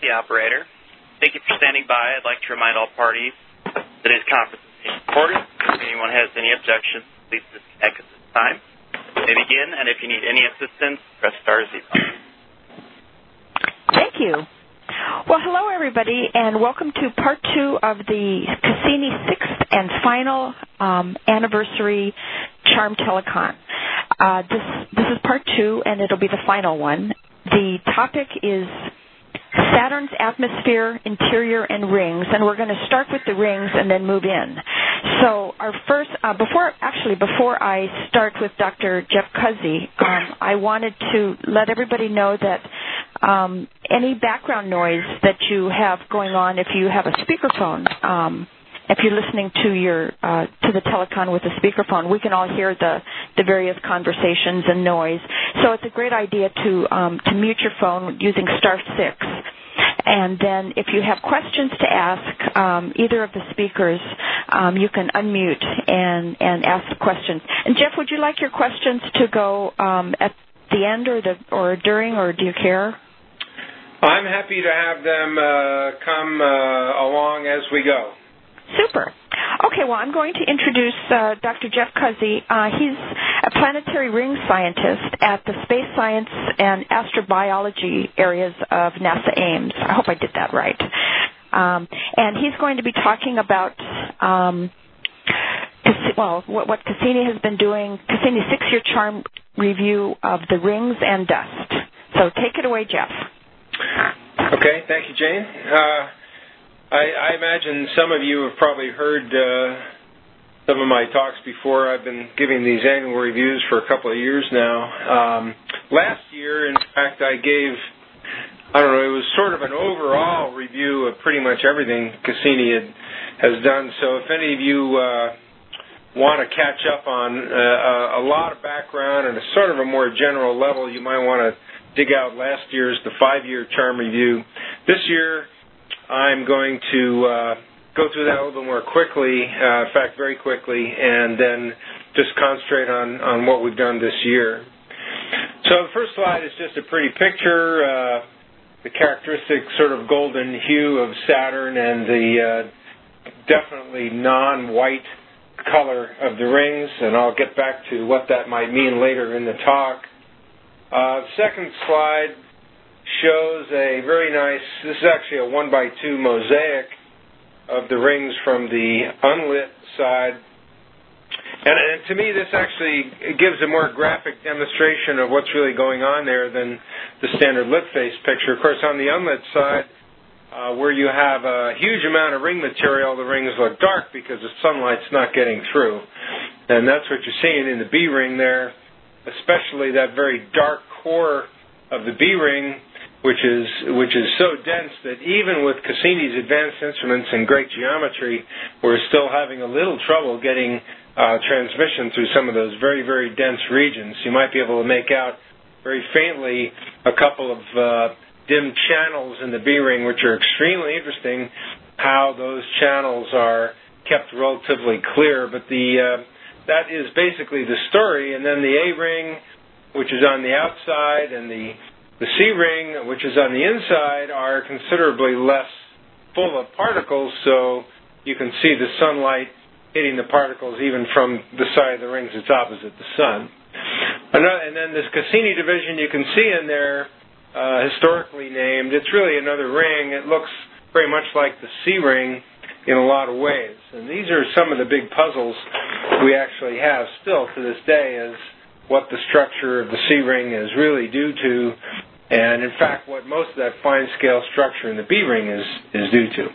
the operator. Thank you for standing by. I'd like to remind all parties that today's conference is being recorded. If anyone has any objections, please disconnect at this time. You may begin, and if you need any assistance, press *0. Thank you. Well, hello, everybody, and welcome to Part 2 of the Cassini 6th and final anniversary Charm Telecon. This is Part 2, and it'll be the final one. The topic is Saturn's atmosphere, interior, and rings, and we're going to start with the rings and then move in. So our first, before I start with Dr. Jeff Cuzzi, I wanted to let everybody know that any background noise that you have going on, if you have a speakerphone, if you're listening to the telecon with a speakerphone, we can all hear the various conversations and noise. So it's a great idea to mute your phone using *6. And then if you have questions to ask either of the speakers, you can unmute and ask the questions. And Jeff, would you like your questions to go at the end or during, or do you care? I'm happy to have them come along as we go. Super. Okay, well, I'm going to introduce Dr. Jeff Cuzzi. He's a planetary ring scientist at the Space Science and Astrobiology areas of NASA Ames. I hope I did that right. And he's going to be talking about what Cassini has been doing, Cassini's 6-year charm review of the rings and dust. So take it away, Jeff. Okay, thank you, Jane. I imagine some of you have probably heard some of my talks before. I've been giving these annual reviews for a couple of years now. Last year, in fact, I gave, it was sort of an overall review of pretty much everything Cassini has done. So if any of you want to catch up on a lot of background and a sort of a more general level, you might want to dig out last year's, the 5-year charm review. This year, I'm going to go through that a little bit more quickly, in fact, very quickly, and then just concentrate on what we've done this year. So the first slide is just a pretty picture, the characteristic sort of golden hue of Saturn and the definitely non-white color of the rings, and I'll get back to what that might mean later in the talk. Second slide shows a very nice, this is actually a 1x2 mosaic of the rings from the unlit side. And to me, this actually gives a more graphic demonstration of what's really going on there than the standard lit face picture. Of course, on the unlit side, where you have a huge amount of ring material, the rings look dark because the sunlight's not getting through. And that's what you're seeing in the B ring there, especially that very dark core of the B ring, which is so dense that even with Cassini's advanced instruments and great geometry, we're still having a little trouble getting transmission through some of those very, very dense regions. You might be able to make out very faintly a couple of dim channels in the B ring, which are extremely interesting, how those channels are kept relatively clear. But that is basically the story. And then the A ring, which is on the outside, and the C ring, which is on the inside, are considerably less full of particles, so you can see the sunlight hitting the particles even from the side of the rings that's opposite the sun. And then this Cassini division you can see in there, historically named, it's really another ring. It looks very much like the C ring in a lot of ways. And these are some of the big puzzles we actually have still to this day, is what the structure of the C ring is really due to, and in fact what most of that fine scale structure in the B ring is due to.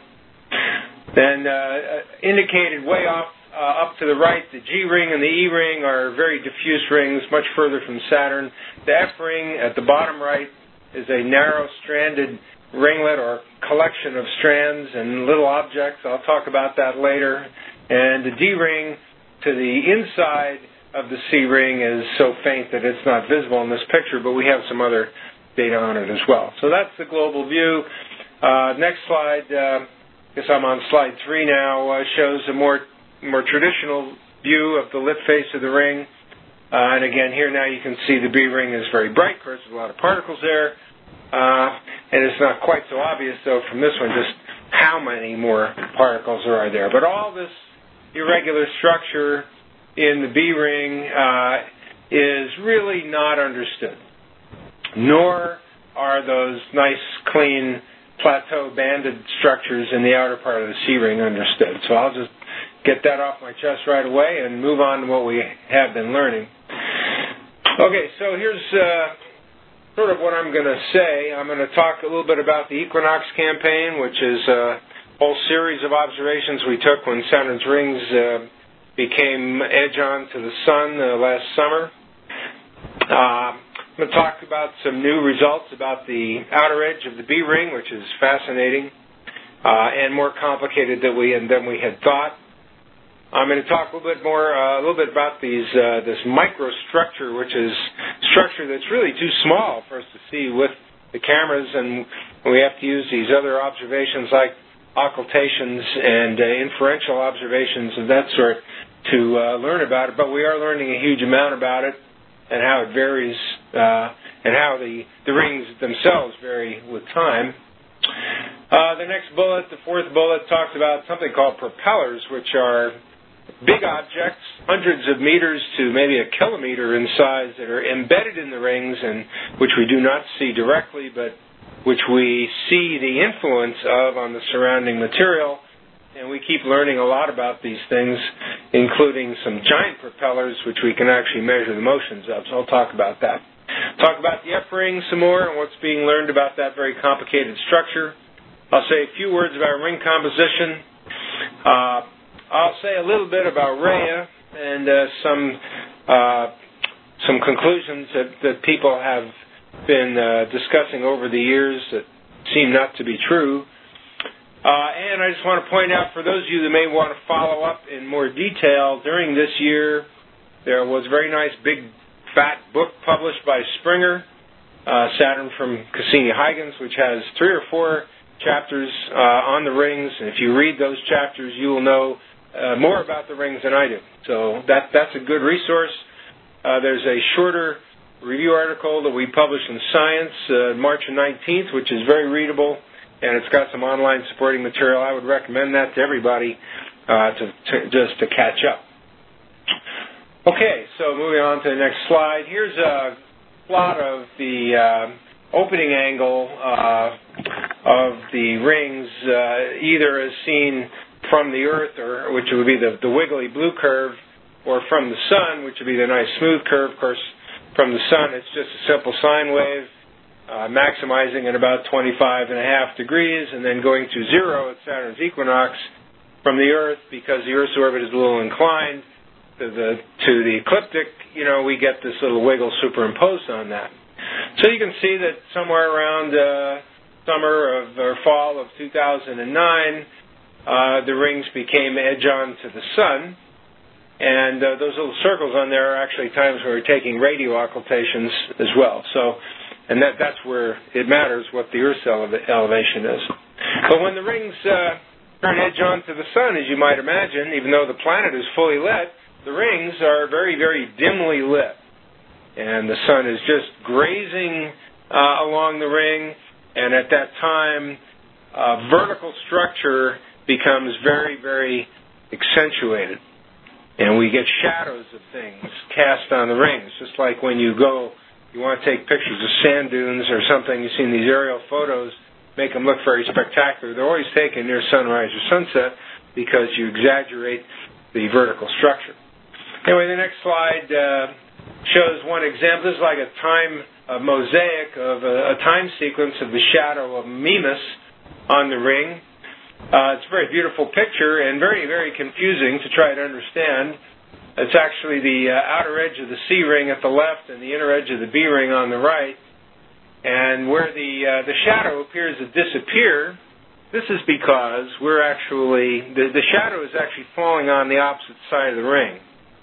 Then indicated way off up to the right, the G ring and the E ring are very diffuse rings, much further from Saturn. The F ring at the bottom right is a narrow stranded ringlet or collection of strands and little objects. I'll talk about that later. And the D ring to the inside of the C ring is so faint that it's not visible in this picture, but we have some other data on it as well. So that's the global view. Next slide, I guess I'm on slide 3 now, shows a more traditional view of the lit face of the ring. And again, here now you can see the B ring is very bright. Of course, there's a lot of particles there. and it's not quite so obvious, though, from this one, just how many more particles are there. But all this irregular structure in the B ring is really not understood, nor are those nice, clean, plateau banded structures in the outer part of the C ring understood. So I'll just get that off my chest right away and move on to what we have been learning. Okay, so here's sort of what I'm going to say. I'm going to talk a little bit about the equinox campaign, which is a whole series of observations we took when Saturn's rings became edge-on to the sun last summer. I'm going to talk about some new results about the outer edge of the B ring, which is fascinating and more complicated than we had thought. I'm going to talk a little bit about this microstructure, which is structure that's really too small for us to see with the cameras, and we have to use these other observations like occultations and inferential observations of that sort to learn about it. But we are learning a huge amount about it and how it varies and how the rings themselves vary with time. The next bullet, the fourth bullet, talks about something called propellers, which are big objects, hundreds of meters to maybe a kilometer in size, that are embedded in the rings and which we do not see directly, but which we see the influence of on the surrounding material. And we keep learning a lot about these things, including some giant propellers, which we can actually measure the motions of. So I'll talk about that. Talk about the F ring some more and what's being learned about that very complicated structure. I'll say a few words about ring composition. I'll say a little bit about Rhea and some conclusions that people have been discussing over the years that seem not to be true. And I just want to point out, for those of you that may want to follow up in more detail, during this year there was a very nice big fat book published by Springer, Saturn from Cassini-Huygens, which has 3 or 4 chapters on the rings. And if you read those chapters, you will know more about the rings than I do. So that's a good resource. There's a shorter review article that we published in Science March 19th, which is very readable, and it's got some online supporting material. I would recommend that to everybody just to catch up. Okay, so moving on to the next slide. Here's a plot of the opening angle of the rings, either as seen from the Earth, or which would be the wiggly blue curve, or from the Sun, which would be the nice smooth curve. Of course, from the Sun, it's just a simple sine wave, maximizing at about 25.5 degrees, and then going to 0 at Saturn's equinox. From the Earth, because the Earth's orbit is a little inclined to the ecliptic, we get this little wiggle superimposed on that. So you can see that somewhere around summer or fall of 2009, the rings became edge-on to the Sun, and those little circles on there are actually times where we're taking radio occultations as well. So, and that's where it matters what the Earth's elevation is. But when the rings turn edge-on to the Sun, as you might imagine, even though the planet is fully lit, the rings are very, very dimly lit. And the Sun is just grazing along the ring, and at that time, vertical structure becomes very, very accentuated. And we get shadows of things cast on the rings, just like when you want to take pictures of sand dunes or something, you've seen these aerial photos, make them look very spectacular. They're always taken near sunrise or sunset because you exaggerate the vertical structure. Anyway, the next slide shows one example. This is like a mosaic of a time sequence of the shadow of Mimas on the ring. It's a very beautiful picture and very, very confusing to try to understand. It's actually the outer edge of the C ring at the left and the inner edge of the B ring on the right. And where the shadow appears to disappear, this is because we're actually, the shadow is actually falling on the opposite side of the ring.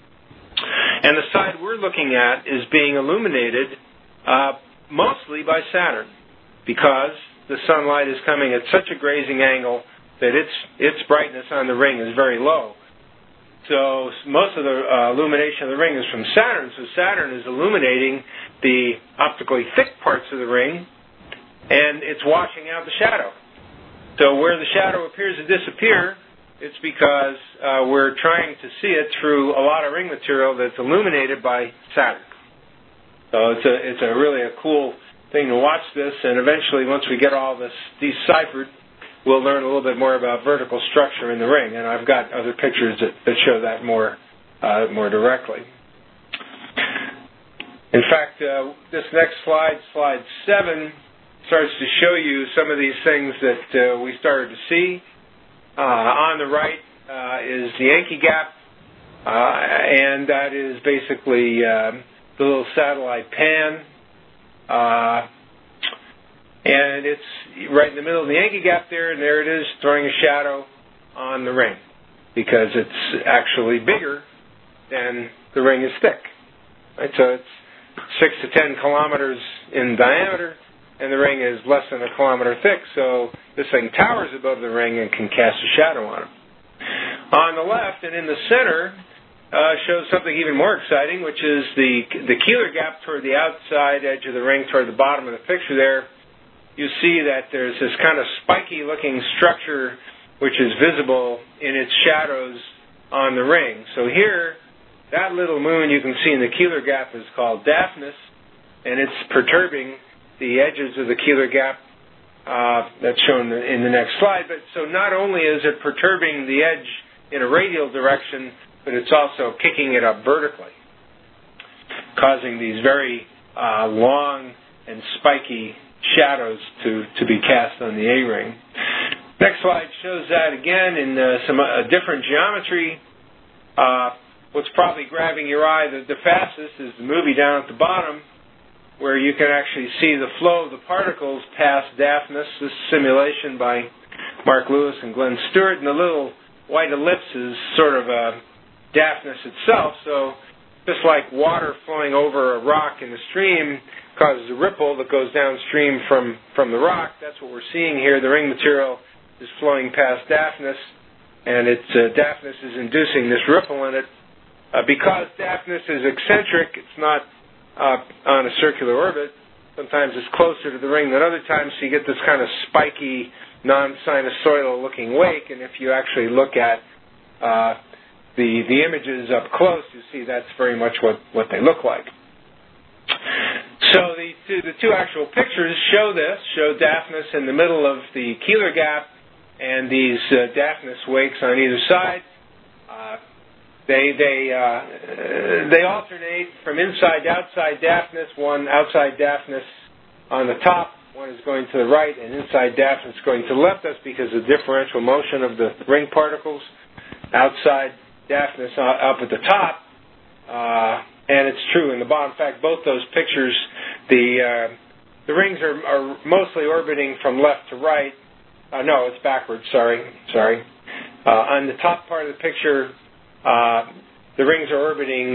And the side we're looking at is being illuminated mostly by Saturn, because the sunlight is coming at such a grazing angle that its brightness on the ring is very low. So most of the illumination of the ring is from Saturn, so Saturn is illuminating the optically thick parts of the ring, and it's washing out the shadow. So where the shadow appears to disappear, it's because we're trying to see it through a lot of ring material that's illuminated by Saturn. So it's really a cool thing to watch this, and eventually, once we get all this deciphered, we'll learn a little bit more about vertical structure in the ring. And I've got other pictures that show that more directly. In fact, this next slide, slide 7, starts to show you some of these things that we started to see. On the right is the Yankee Gap, and that is basically the little satellite pan. And it's right in the middle of the Yankee Gap there, and there it is throwing a shadow on the ring because it's actually bigger than the ring is thick. Right? So it's 6 to 10 kilometers in diameter, and the ring is less than a kilometer thick, so this thing towers above the ring and can cast a shadow on it. On the left and in the center shows something even more exciting, which is the Keeler Gap toward the outside edge of the ring, toward the bottom of the picture there. You see that there's this kind of spiky-looking structure which is visible in its shadows on the ring. So here, that little moon you can see in the Keeler Gap is called Daphnis, and it's perturbing the edges of the Keeler Gap. That's shown in the next slide. But so not only is it perturbing the edge in a radial direction, but it's also kicking it up vertically, causing these very long and spiky shadows to be cast on the A-ring. Next slide shows that again in some different geometry. What's probably grabbing your eye the fastest is the movie down at the bottom, where you can actually see the flow of the particles past Daphnis. This simulation by Mark Lewis and Glenn Stewart, and the little white ellipse is sort of Daphnis itself. So just like water flowing over a rock in the stream causes a ripple that goes downstream from the rock, that's what we're seeing here. The ring material is flowing past Daphnis, and Daphnis is inducing this ripple in it. Because Daphnis is eccentric, it's not on a circular orbit. Sometimes it's closer to the ring than other times, so you get this kind of spiky, non-sinusoidal-looking wake, and if you actually look at the images up close, you see that's very much what they look like. So the two actual pictures show Daphnis in the middle of the Keeler Gap and these Daphnis wakes on either side. They alternate from inside to outside Daphnis. One outside Daphnis on the top, one is going to the right, and inside Daphnis going to the left. That's because of the differential motion of the ring particles. Outside Daphnis up at the top, and it's true in the bottom. In fact, both those pictures, the rings are mostly orbiting from left to right. No, it's backwards. Sorry. On the top part of the picture, the rings are orbiting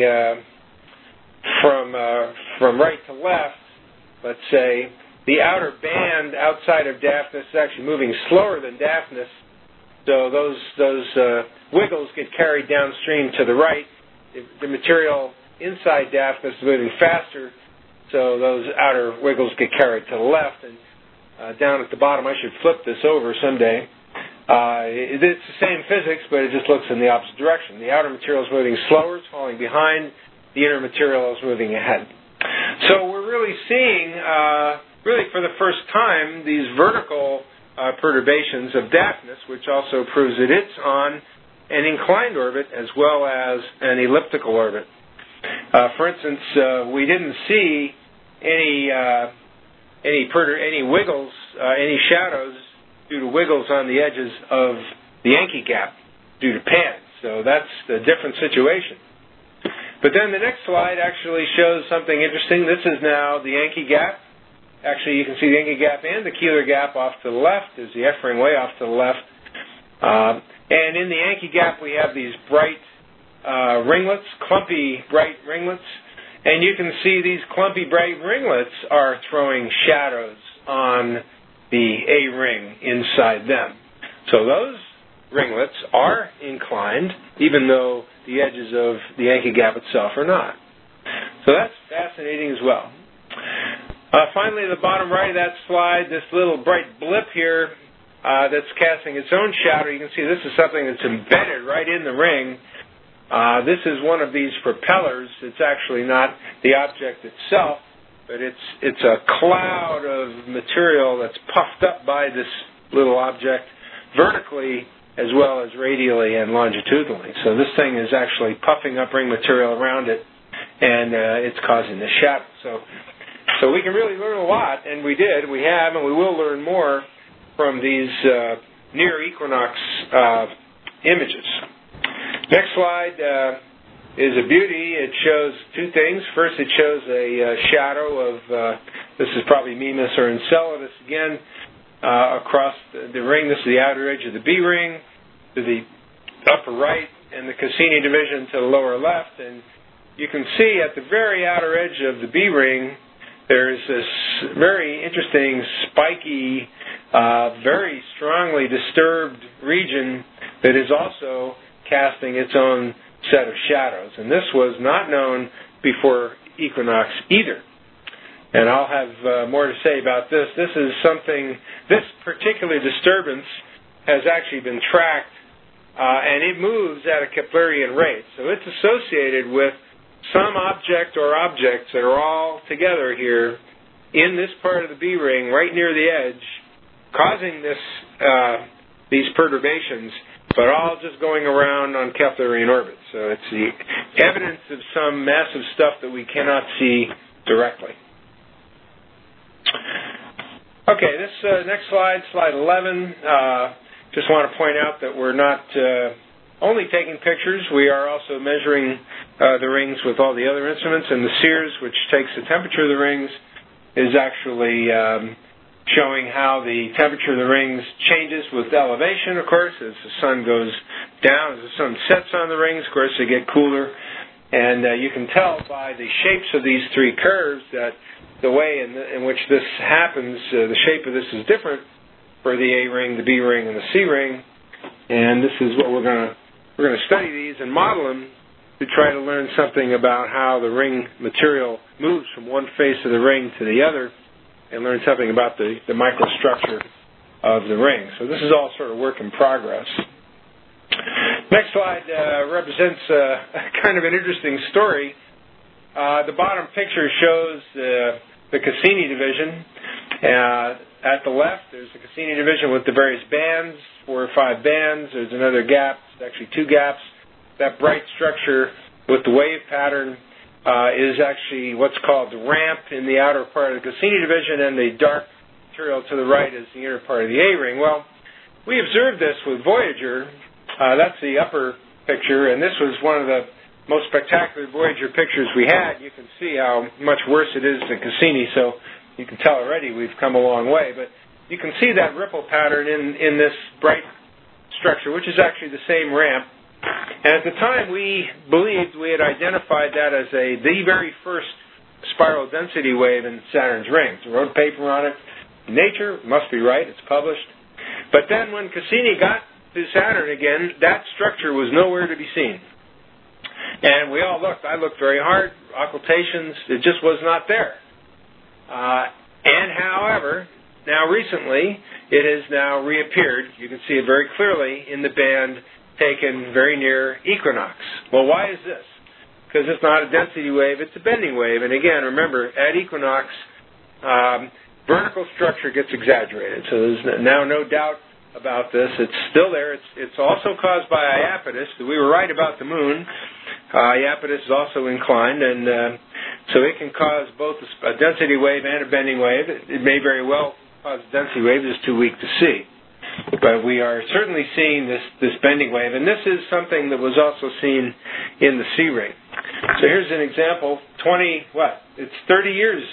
from right to left. Let's say the outer band outside of Daphnis is actually moving slower than Daphnis, so those wiggles get carried downstream to the right. The material inside Daphnis is moving faster, so those outer wiggles get carried to the left. And down at the bottom, I should flip this over someday. It's the same physics, but it just looks in the opposite direction. The outer material is moving slower, it's falling behind. The inner material is moving ahead. So we're really seeing, really for the first time, these vertical perturbations of Daphnis, which also proves that it's on an inclined orbit as well as an elliptical orbit. For instance, we didn't see any wiggles, any shadows due to wiggles on the edges of the Yankee Gap due to pans. So that's a different situation. But then the next slide actually shows something interesting. This is now the Yankee Gap. Actually, you can see the Yankee Gap and the Keeler Gap off to the left. There's the F-ring way off to the left. And in the Yankee Gap, we have these bright ringlets, clumpy bright ringlets. And you can see these clumpy bright ringlets are throwing shadows on the A-ring inside them. So those ringlets are inclined, even though the edges of the Yankee Gap itself are not. So that's fascinating as well. Finally, the bottom right of that slide, this little bright blip here that's casting its own shadow. You can see this is something that's embedded right in the ring. This is one of these propellers. It's actually not the object itself, but it's a cloud of material that's puffed up by this little object vertically as well as radially and longitudinally. So this thing is actually puffing up ring material around it, and it's causing the shadow. So we can really learn a lot, and we did, we have, and we will learn more from these near equinox images. Next slide is a beauty. It shows two things. First, it shows a shadow of, this is probably Mimas or Enceladus again, across the ring. This is the outer edge of the B ring to the upper right, and the Cassini division to the lower left. And you can see at the very outer edge of the B ring, there's this very interesting, spiky, very strongly disturbed region that is also casting its own set of shadows. And this was not known before equinox either. And I'll have more to say about this. This particular disturbance has actually been tracked, and it moves at a Keplerian rate. So it's associated with some object or objects that are all together here in this part of the B ring, right near the edge, causing these perturbations, but all just going around on Keplerian orbits. So it's the evidence of some massive stuff that we cannot see directly. Okay, this next slide, slide 11, just want to point out that we're not only taking pictures, we are also measuring the rings with all the other instruments, and the Sears, which takes the temperature of the rings, is actually showing how the temperature of the rings changes with elevation, of course, as the sun goes down, as the sun sets on the rings, of course, they get cooler, and you can tell by the shapes of these three curves that the way in which this happens, the shape of this is different for the A ring, the B ring, and the C ring, and this is what we're going to study these and model them to try to learn something about how the ring material moves from one face of the ring to the other, and learn something about the microstructure of the ring. So this is all sort of work in progress. Next slide represents kind of an interesting story. The bottom picture shows the Cassini division. At the left, there's the Cassini division with the various bands, 4 or 5 bands. There's another gap, it's actually 2 gaps. That bright structure with the wave pattern is actually what's called the ramp in the outer part of the Cassini division, and the dark material to the right is the inner part of the A ring. Well, we observed this with Voyager. That's the upper picture, and this was one of the most spectacular Voyager pictures we had. You can see how much worse it is than Cassini, so you can tell already we've come a long way. But you can see that ripple pattern in this bright structure, which is actually the same ramp. And at the time, we believed we had identified that as the very first spiral density wave in Saturn's rings. We wrote paper on it. Nature must be right. It's published. But then when Cassini got to Saturn again, that structure was nowhere to be seen. And we all looked. I looked very hard. Occultations, it just was not there. And however, now recently, it has now reappeared. You can see it very clearly in the band taken very near equinox. Well, why is this? Because it's not a density wave, it's a bending wave. And again, remember, at equinox, vertical structure gets exaggerated. So there's now no doubt about this. It's still there. It's also caused by Iapetus. We were right about the moon. Iapetus is also inclined, and so it can cause both a density wave and a bending wave. It may very well cause a density wave. It's too weak to see. But we are certainly seeing this bending wave, and this is something that was also seen in the C ring. So here's an example. 30 years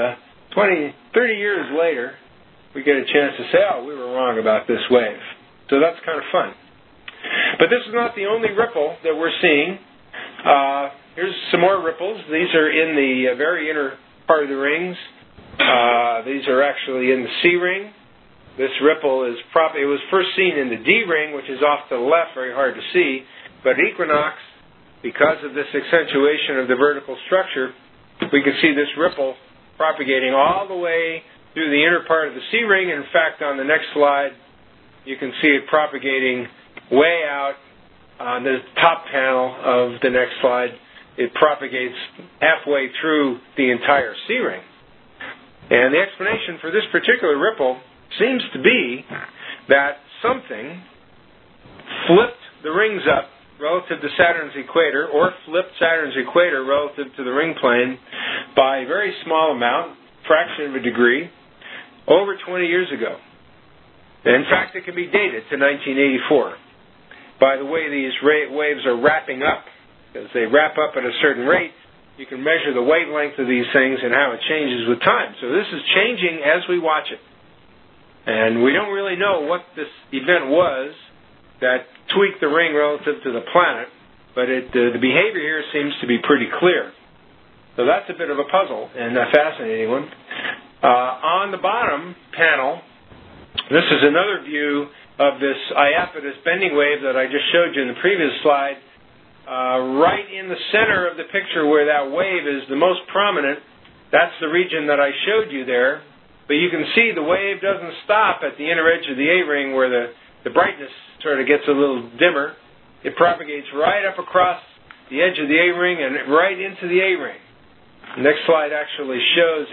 later, we get a chance to say, we were wrong about this wave. So that's kind of fun. But this is not the only ripple that we're seeing. Here's some more ripples. These are in the very inner part of the rings. These are actually in the C ring. This ripple it was first seen in the D ring, which is off to the left, very hard to see. But equinox, because of this accentuation of the vertical structure, we can see this ripple propagating all the way through the inner part of the C-ring. In fact, on the next slide, you can see it propagating way out on the top panel of the next slide. It propagates halfway through the entire C-ring. And the explanation for this particular ripple seems to be that something flipped the rings up relative to Saturn's equator, or flipped Saturn's equator relative to the ring plane by a very small amount, fraction of a degree, over 20 years ago. In fact, it can be dated to 1984 by the way these waves are wrapping up. As they wrap up at a certain rate, you can measure the wavelength of these things and how it changes with time. So this is changing as we watch it. And we don't really know what this event was that tweaked the ring relative to the planet, but the behavior here seems to be pretty clear. So that's a bit of a puzzle and a fascinating one. On the bottom panel, this is another view of this Iapetus bending wave that I just showed you in the previous slide. Right in the center of the picture where that wave is the most prominent, that's the region that I showed you there. But you can see the wave doesn't stop at the inner edge of the A-ring where the brightness sort of gets a little dimmer. It propagates right up across the edge of the A-ring and right into the A-ring. The next slide actually shows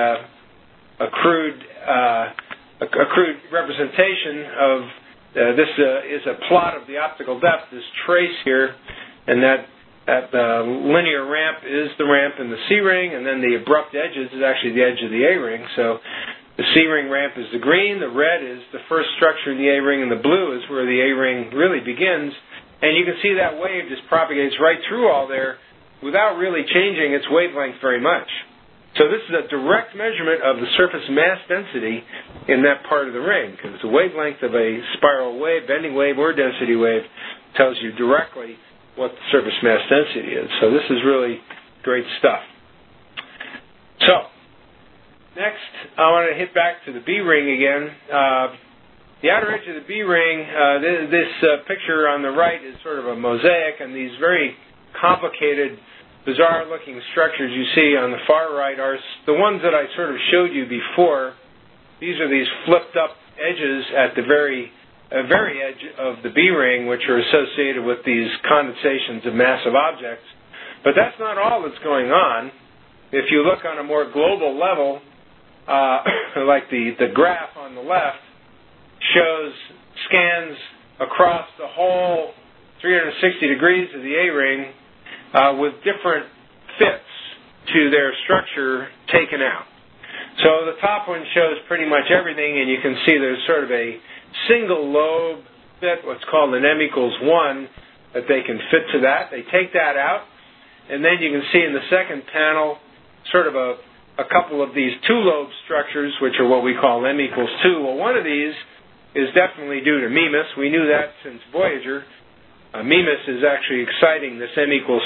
a crude representation of this is a plot of the optical depth, this trace here, and that linear ramp is the ramp in the C-ring, and then the abrupt edges is actually the edge of the A-ring. So the C-ring ramp is the green, the red is the first structure in the A-ring, and the blue is where the A-ring really begins. And you can see that wave just propagates right through all there without really changing its wavelength very much. So this is a direct measurement of the surface mass density in that part of the ring, because the wavelength of a spiral wave, bending wave, or density wave tells you directly what the surface mass density is. So this is really great stuff. So, next, I want to hit back to the B-ring again. The outer edge of the B-ring, this picture on the right is sort of a mosaic, and these very complicated, bizarre-looking structures you see on the far right are the ones that I sort of showed you before. These are these flipped-up edges at the very edge of the B-ring, which are associated with these condensations of massive objects. But that's not all that's going on. If you look on a more global level, like the graph on the left shows scans across the whole 360 degrees of the A-ring with different fits to their structure taken out. So the top one shows pretty much everything, and you can see there's sort of a single lobe fit, what's called an M=1, that they can fit to that. They take that out, and then you can see in the second panel sort of a couple of these two-lobe structures, which are what we call M=2. Well, one of these is definitely due to Mimas. We knew that since Voyager. Mimas is actually exciting this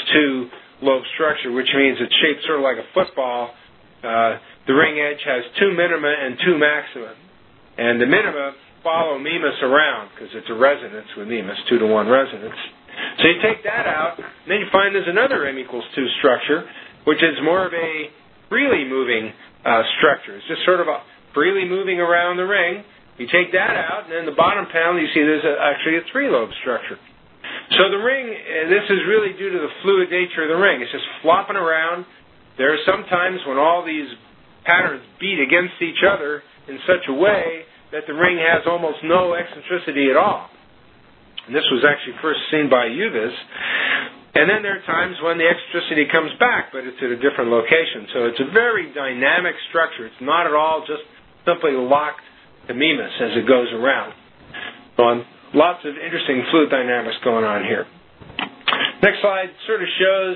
M=2 lobe structure, which means it's shaped sort of like a football. The ring edge has two minima and two maxima. And the minima follow Mimas around because it's a resonance with Mimas, 2-to-1 resonance. So you take that out, and then you find there's another M=2 structure, which is more of a freely moving structure. It's just sort of freely moving around the ring. You take that out, and then the bottom panel, you see there's actually a 3-lobe structure. So the ring, this is really due to the fluid nature of the ring. It's just flopping around. There are some times when all these patterns beat against each other in such a way that the ring has almost no eccentricity at all. And this was actually first seen by UVIS. And then there are times when the eccentricity comes back, but it's at a different location. So it's a very dynamic structure. It's not at all just simply locked to Mimas as it goes around. So lots of interesting fluid dynamics going on here. Next slide sort of shows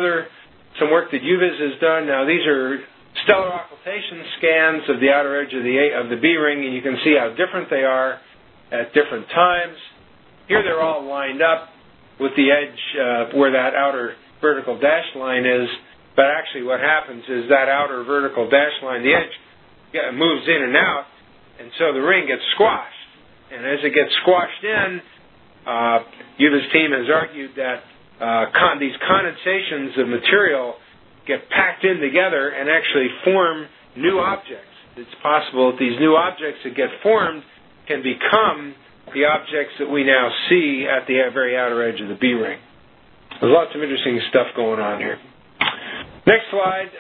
some work that UVIS has done. Now these are stellar occultation scans of the outer edge of the B-ring, and you can see how different they are at different times. Here they're all lined up with the edge where that outer vertical dashed line is, but actually what happens is that outer vertical dashed line, the edge moves in and out, and so the ring gets squashed. And as it gets squashed in, UVIS team has argued that these condensations of material get packed in together and actually form new objects. It's possible that these new objects that get formed can become the objects that we now see at the very outer edge of the B ring. There's lots of interesting stuff going on here. Next slide.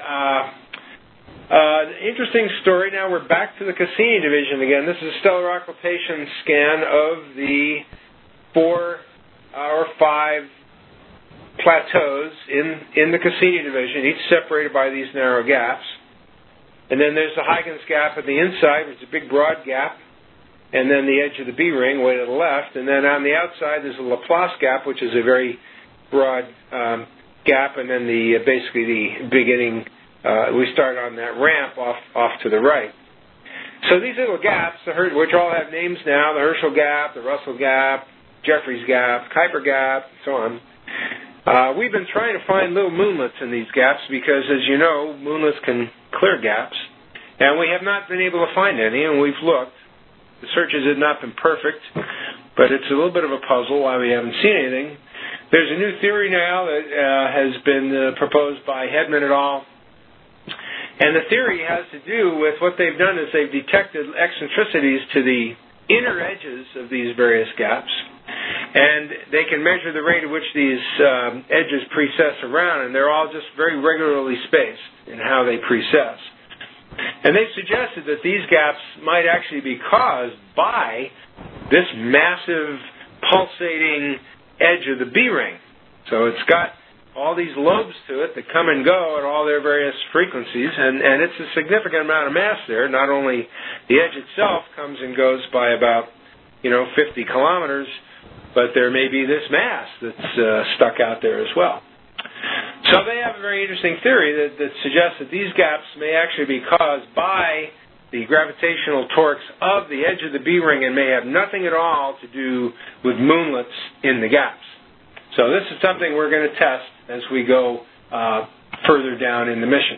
Interesting story. Now we're back to the Cassini division again. This is a stellar occultation scan of the 4 or 5 plateaus in the Cassini division, each separated by these narrow gaps. And then there's the Huygens gap at the inside, which is a big broad gap, and then the edge of the B ring way to the left. And then on the outside there's the Laplace gap, which is a very broad gap, and then basically the beginning. We start on that ramp off to the right. So these little gaps, which all have names now, the Herschel gap, the Russell gap, Jeffries gap, Kuiper gap, and so on. We've been trying to find little moonlets in these gaps because, as you know, moonlets can clear gaps, and we have not been able to find any, and we've looked. The searches have not been perfect, but it's a little bit of a puzzle why we haven't seen anything. There's a new theory now that has been proposed by Hedman et al., and the theory has to do with what they've done is they've detected eccentricities to the inner edges of these various gaps, and they can measure the rate at which these edges precess around, and they're all just very regularly spaced in how they precess. And they've suggested that these gaps might actually be caused by this massive pulsating edge of the B ring. So it's got all these lobes to it that come and go at all their various frequencies, and it's a significant amount of mass there. Not only the edge itself comes and goes by about 50 kilometers, but there may be this mass that's stuck out there as well. So they have a very interesting theory that suggests that these gaps may actually be caused by the gravitational torques of the edge of the B ring and may have nothing at all to do with moonlets in the gaps. So this is something we're going to test as we go further down in the mission.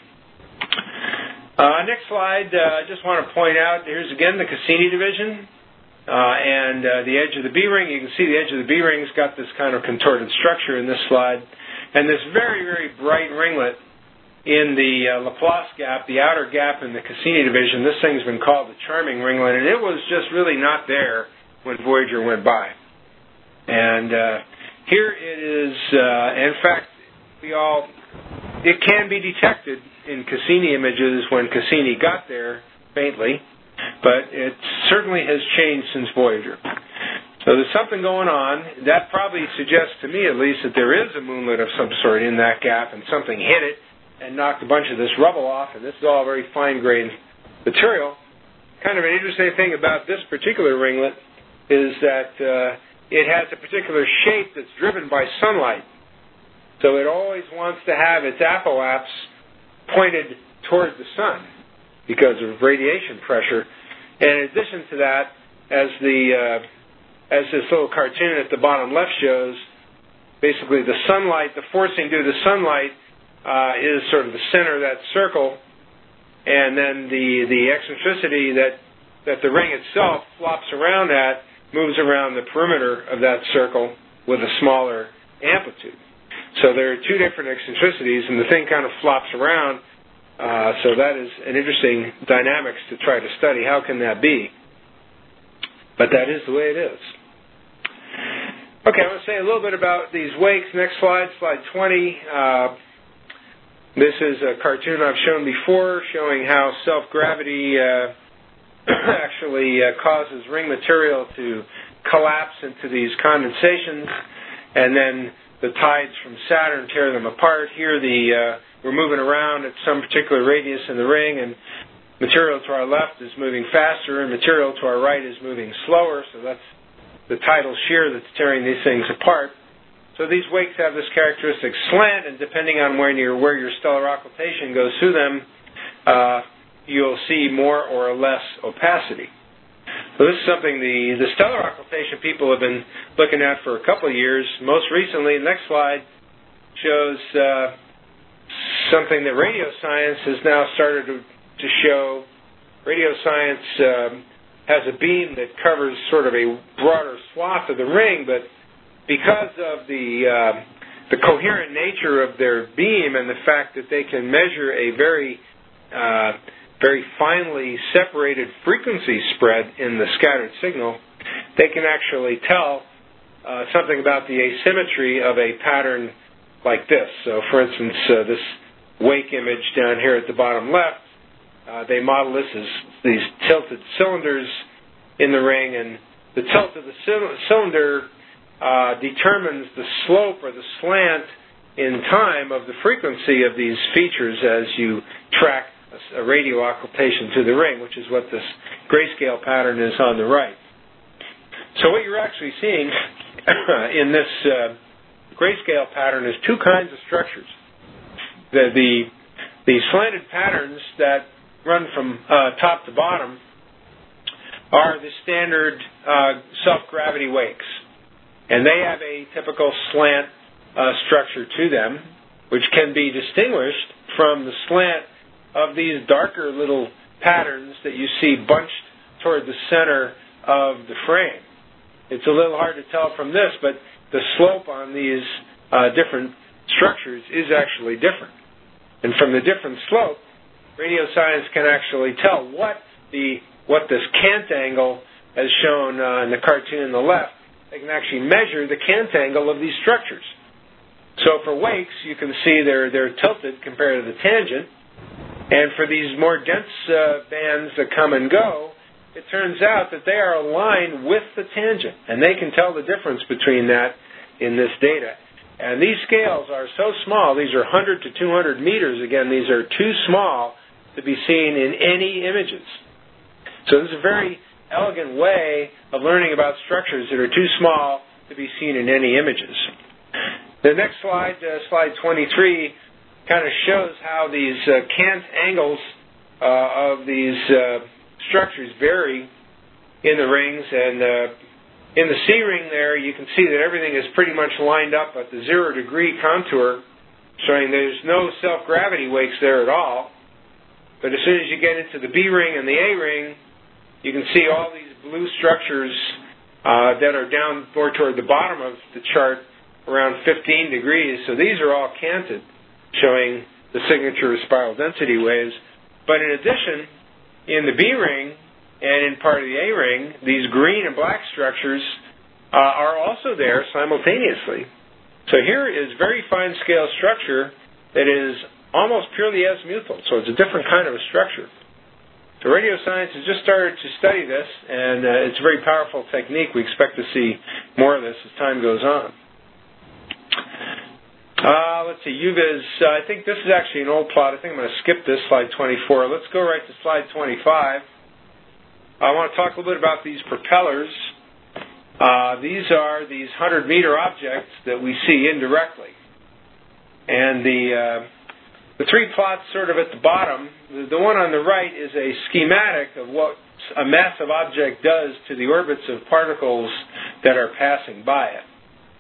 Next slide, I just want to point out, here's again the Cassini division and the edge of the B ring. You can see the edge of the B ring's got this kind of contorted structure in this slide. And this very, very bright ringlet in the Laplace gap, the outer gap in the Cassini division, this thing's been called the charming ringlet, and it was just really not there when Voyager went by. And here it is, in fact, it can be detected in Cassini images when Cassini got there, faintly, but it certainly has changed since Voyager. So there's something going on. That probably suggests to me, at least, that there is a moonlet of some sort in that gap, and something hit it and knocked a bunch of this rubble off, and this is all very fine-grained material. Kind of an interesting thing about this particular ringlet is that it has a particular shape that's driven by sunlight. So it always wants to have its apoapse pointed toward the sun because of radiation pressure. And in addition to that, as this little cartoon at the bottom left shows, basically the sunlight, the forcing due to sunlight is sort of the center of that circle, and then the eccentricity that the ring itself flops around at moves around the perimeter of that circle with a smaller amplitude. So there are two different eccentricities, and the thing kind of flops around, so that is an interesting dynamics to try to study. How can that be? But that is the way it is. Okay, I want to say a little bit about these wakes. Next slide, slide 20. This is a cartoon I've shown before showing how self-gravity actually causes ring material to collapse into these condensations, and then the tides from Saturn tear them apart. Here we're moving around at some particular radius in the ring, and material to our left is moving faster, and material to our right is moving slower, so that's the tidal shear that's tearing these things apart. So these wakes have this characteristic slant, and depending on where your stellar occultation goes through them, you'll see more or less opacity. So this is something the stellar occultation people have been looking at for a couple of years. Most recently, the next slide shows something that radio science has now started to show. Radio science has a beam that covers sort of a broader swath of the ring, but because of the the coherent nature of their beam and the fact that they can measure a very finely separated frequency spread in the scattered signal, they can actually tell something about the asymmetry of a pattern like this. So, for instance, this wake image down here at the bottom left, they model this as these tilted cylinders in the ring, and the tilt of the cylinder determines the slope or the slant in time of the frequency of these features as you track a radial occultation to the ring, which is what this grayscale pattern is on the right. So what you're actually seeing in this grayscale pattern is two kinds of structures. The slanted patterns that run from top to bottom are the standard self-gravity wakes. And they have a typical slant structure to them, which can be distinguished from the slant of these darker little patterns that you see bunched toward the center of the frame. It's a little hard to tell from this, but the slope on these different structures is actually different. And from the different slope, radio science can actually tell what this cant angle, as shown in the cartoon on the left. They can actually measure the cant angle of these structures. So for wakes, you can see they're tilted compared to the tangent. And for these more dense bands that come and go, it turns out that they are aligned with the tangent. And they can tell the difference between that in this data. And these scales are so small, these are 100 to 200 meters. Again, these are too small to be seen in any images. So this is a very elegant way of learning about structures that are too small to be seen in any images. The next slide, slide 23, kind of shows how these cant angles of these structures vary in the rings. And in the C ring there, you can see that everything is pretty much lined up at the 0 degree contour, showing there's no self-gravity wakes there at all. But as soon as you get into the B ring and the A ring, you can see all these blue structures that are down more toward the bottom of the chart, around 15 degrees. So these are all canted, showing the signature of spiral density waves. But in addition, in the B ring and in part of the A ring, these green and black structures are also there simultaneously. So here is very fine scale structure that is almost purely azimuthal. So it's a different kind of a structure. So radio science has just started to study this, and it's a very powerful technique. We expect to see more of this as time goes on. Let's see, UViz. I think this is actually an old plot. I think I'm going to skip this, slide 24. Let's go right to slide 25. I want to talk a little bit about these propellers. These are these 100-meter objects that we see indirectly. And the three plots sort of at the bottom, the one on the right is a schematic of what a massive object does to the orbits of particles that are passing by it.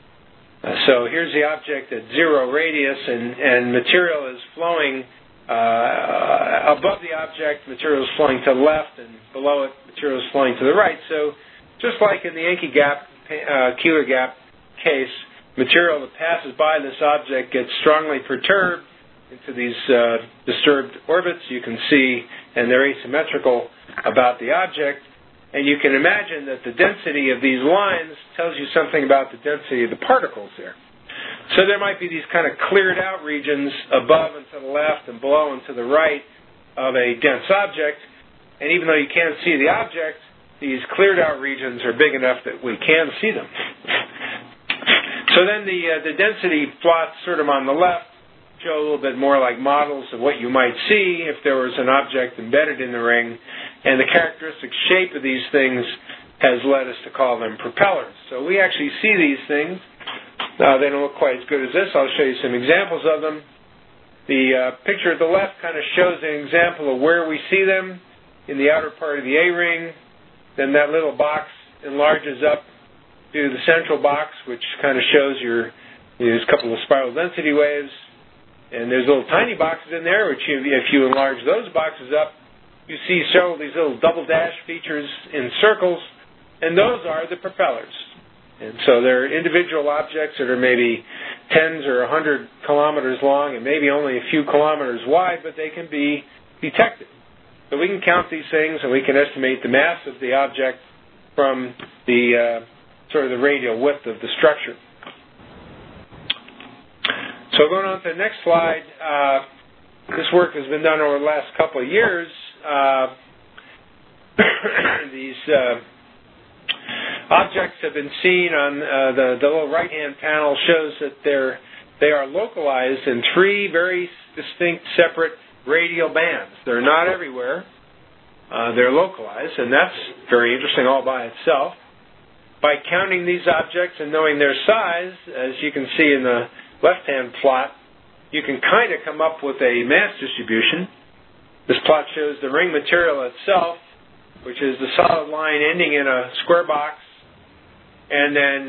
So here's the object at 0 radius, and material is flowing above the object, material is flowing to the left, and below it, material is flowing to the right. So just like in the Encke gap, Keeler gap case, material that passes by this object gets strongly perturbed into these disturbed orbits. You can see, and they're asymmetrical about the object. And you can imagine that the density of these lines tells you something about the density of the particles there. So there might be these kind of cleared out regions above and to the left and below and to the right of a dense object. And even though you can't see the object, these cleared out regions are big enough that we can see them. So then the density plots sort of on the left show a little bit more like models of what you might see if there was an object embedded in the ring. And the characteristic shape of these things has led us to call them propellers. So we actually see these things. They don't look quite as good as this. I'll show you some examples of them. The picture at the left kind of shows an example of where we see them in the outer part of the A-ring. Then that little box enlarges up to the central box, which kind of shows there's a couple of spiral density waves. And there's little tiny boxes in there, which if you enlarge those boxes up, you see several of these little double dash features in circles, and those are the propellers. And so they're individual objects that are maybe tens or 100 kilometers long and maybe only a few kilometers wide, but they can be detected. So we can count these things and we can estimate the mass of the object from the sort of the radial width of the structure. So going on to the next slide, this work has been done over the last couple of years. These objects have been seen on the little right-hand panel shows that they are localized in three very distinct separate radial bands. They're not everywhere. They're localized, and that's very interesting all by itself. By counting these objects and knowing their size, as you can see in the left-hand plot, you can kind of come up with a mass distribution. This plot shows the ring material itself, which is the solid line ending in a square box, and then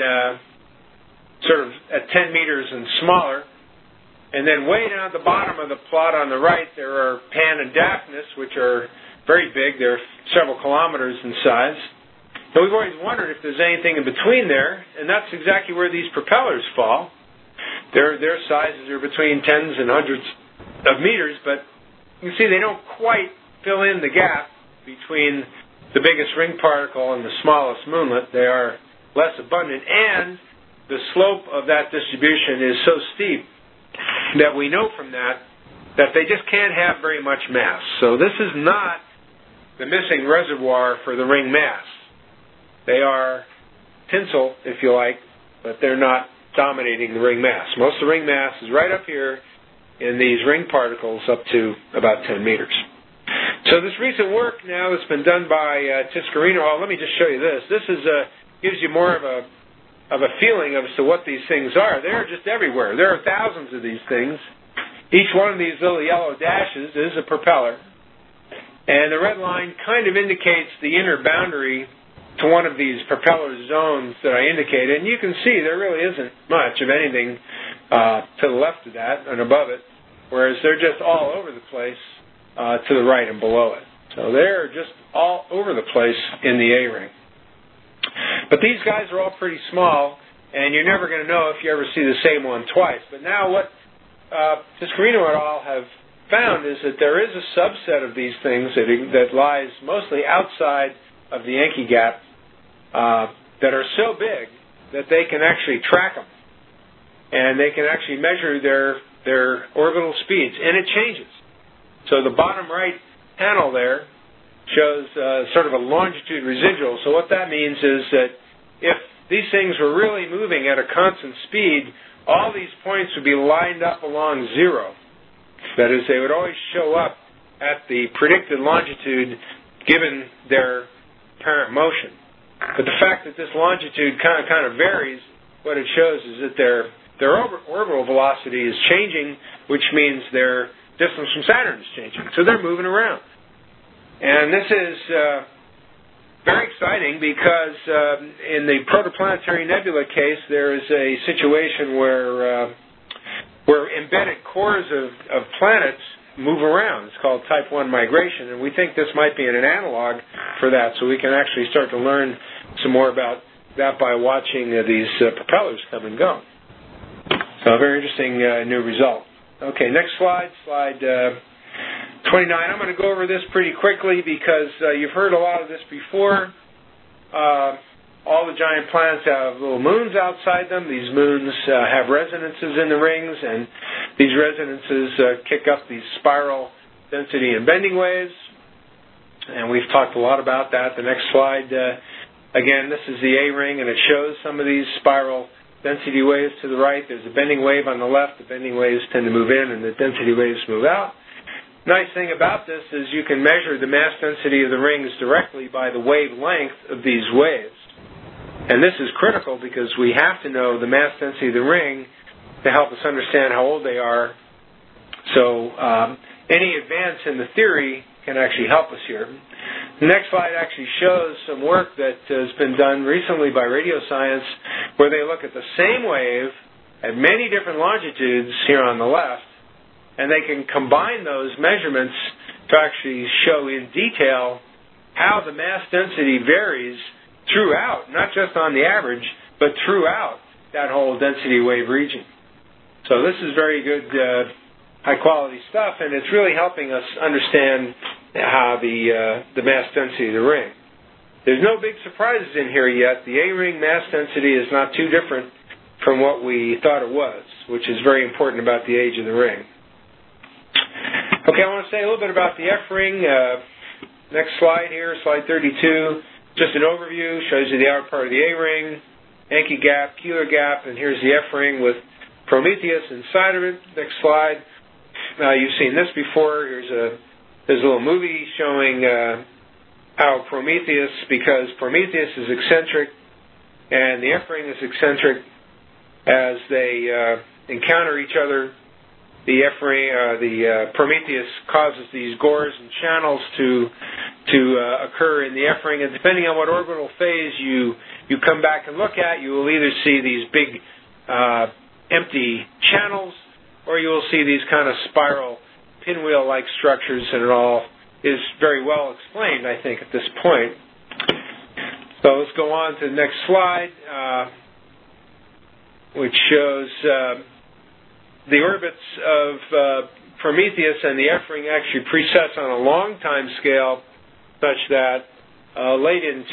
sort of at 10 meters and smaller. And then way down at the bottom of the plot on the right, there are Pan and Daphnis, which are very big. They're several kilometers in size. And we've always wondered if there's anything in between there, and that's exactly where these propellers fall. Their sizes are between tens and hundreds of meters, but you can see they don't quite fill in the gap between the biggest ring particle and the smallest moonlet. They are less abundant, and the slope of that distribution is so steep that we know from that they just can't have very much mass. So this is not the missing reservoir for the ring mass. They are tinsel, if you like, but they're not dominating the ring mass. Most of the ring mass is right up here in these ring particles up to about 10 meters. So this recent work now that's been done by Tiscarino, let me just show you this. This is gives you more of a feeling as to what these things are. They're just everywhere. There are thousands of these things. Each one of these little yellow dashes is a propeller. And the red line kind of indicates the inner boundary to one of these propeller zones that I indicated. And you can see there really isn't much of anything to the left of that and above it, whereas they're just all over the place to the right and below it. So they're just all over the place in the A-ring. But these guys are all pretty small, and you're never going to know if you ever see the same one twice. But now what Tiscarino et al. Have found is that there is a subset of these things that lies mostly outside of the Yankee gap that are so big that they can actually track them. And they can actually measure their orbital speeds. And it changes. So the bottom right panel there shows sort of a longitude residual. So what that means is that if these things were really moving at a constant speed, all these points would be lined up along zero. That is, they would always show up at the predicted longitude given their apparent motion. But the fact that this longitude kind of varies, what it shows is that their orbital velocity is changing, which means their distance from Saturn is changing. So they're moving around. And this is very exciting because in the protoplanetary nebula case, there is a situation where embedded cores of planets move around. It's called type 1 migration, and we think this might be an analog for that, so we can actually start to learn some more about that by watching these propellers come and go. So a very interesting new result. Okay, next slide, slide 29. I'm going to go over this pretty quickly because you've heard a lot of this before. All the giant planets have little moons outside them. These moons have resonances in the rings, and these resonances kick up these spiral density and bending waves. And we've talked a lot about that. The next slide, again, this is the A-ring, and it shows some of these spiral density waves to the right. There's a bending wave on the left. The bending waves tend to move in, and the density waves move out. Nice thing about this is you can measure the mass density of the rings directly by the wavelength of these waves. And this is critical because we have to know the mass density of the ring to help us understand how old they are. So any advance in the theory can actually help us here. The next slide actually shows some work that has been done recently by Radio Science where they look at the same wave at many different longitudes here on the left, and they can combine those measurements to actually show in detail how the mass density varies throughout, not just on the average, but throughout that whole density wave region. So this is very good, high-quality stuff, and it's really helping us understand how the mass density of the ring. There's no big surprises in here yet. The A-ring mass density is not too different from what we thought it was, which is very important about the age of the ring. Okay, I want to say a little bit about the F-ring. Next slide here, slide 32. Just an overview, shows you the outer part of the A-ring, Encke gap, Keeler gap, and here's the F-ring with Prometheus inside of it. Next slide. You've seen this before. There's a little movie showing how Prometheus, because Prometheus is eccentric and the F-ring is eccentric, as they encounter each other, the Prometheus causes these gores and channels to occur in the F-ring, and depending on what orbital phase you come back and look at, you will either see these big empty channels, or you will see these kind of spiral pinwheel-like structures, and it all is very well explained, I think, at this point. So let's go on to the next slide, which shows the orbits of Prometheus and the F-ring actually presets on a long time scale, such that late in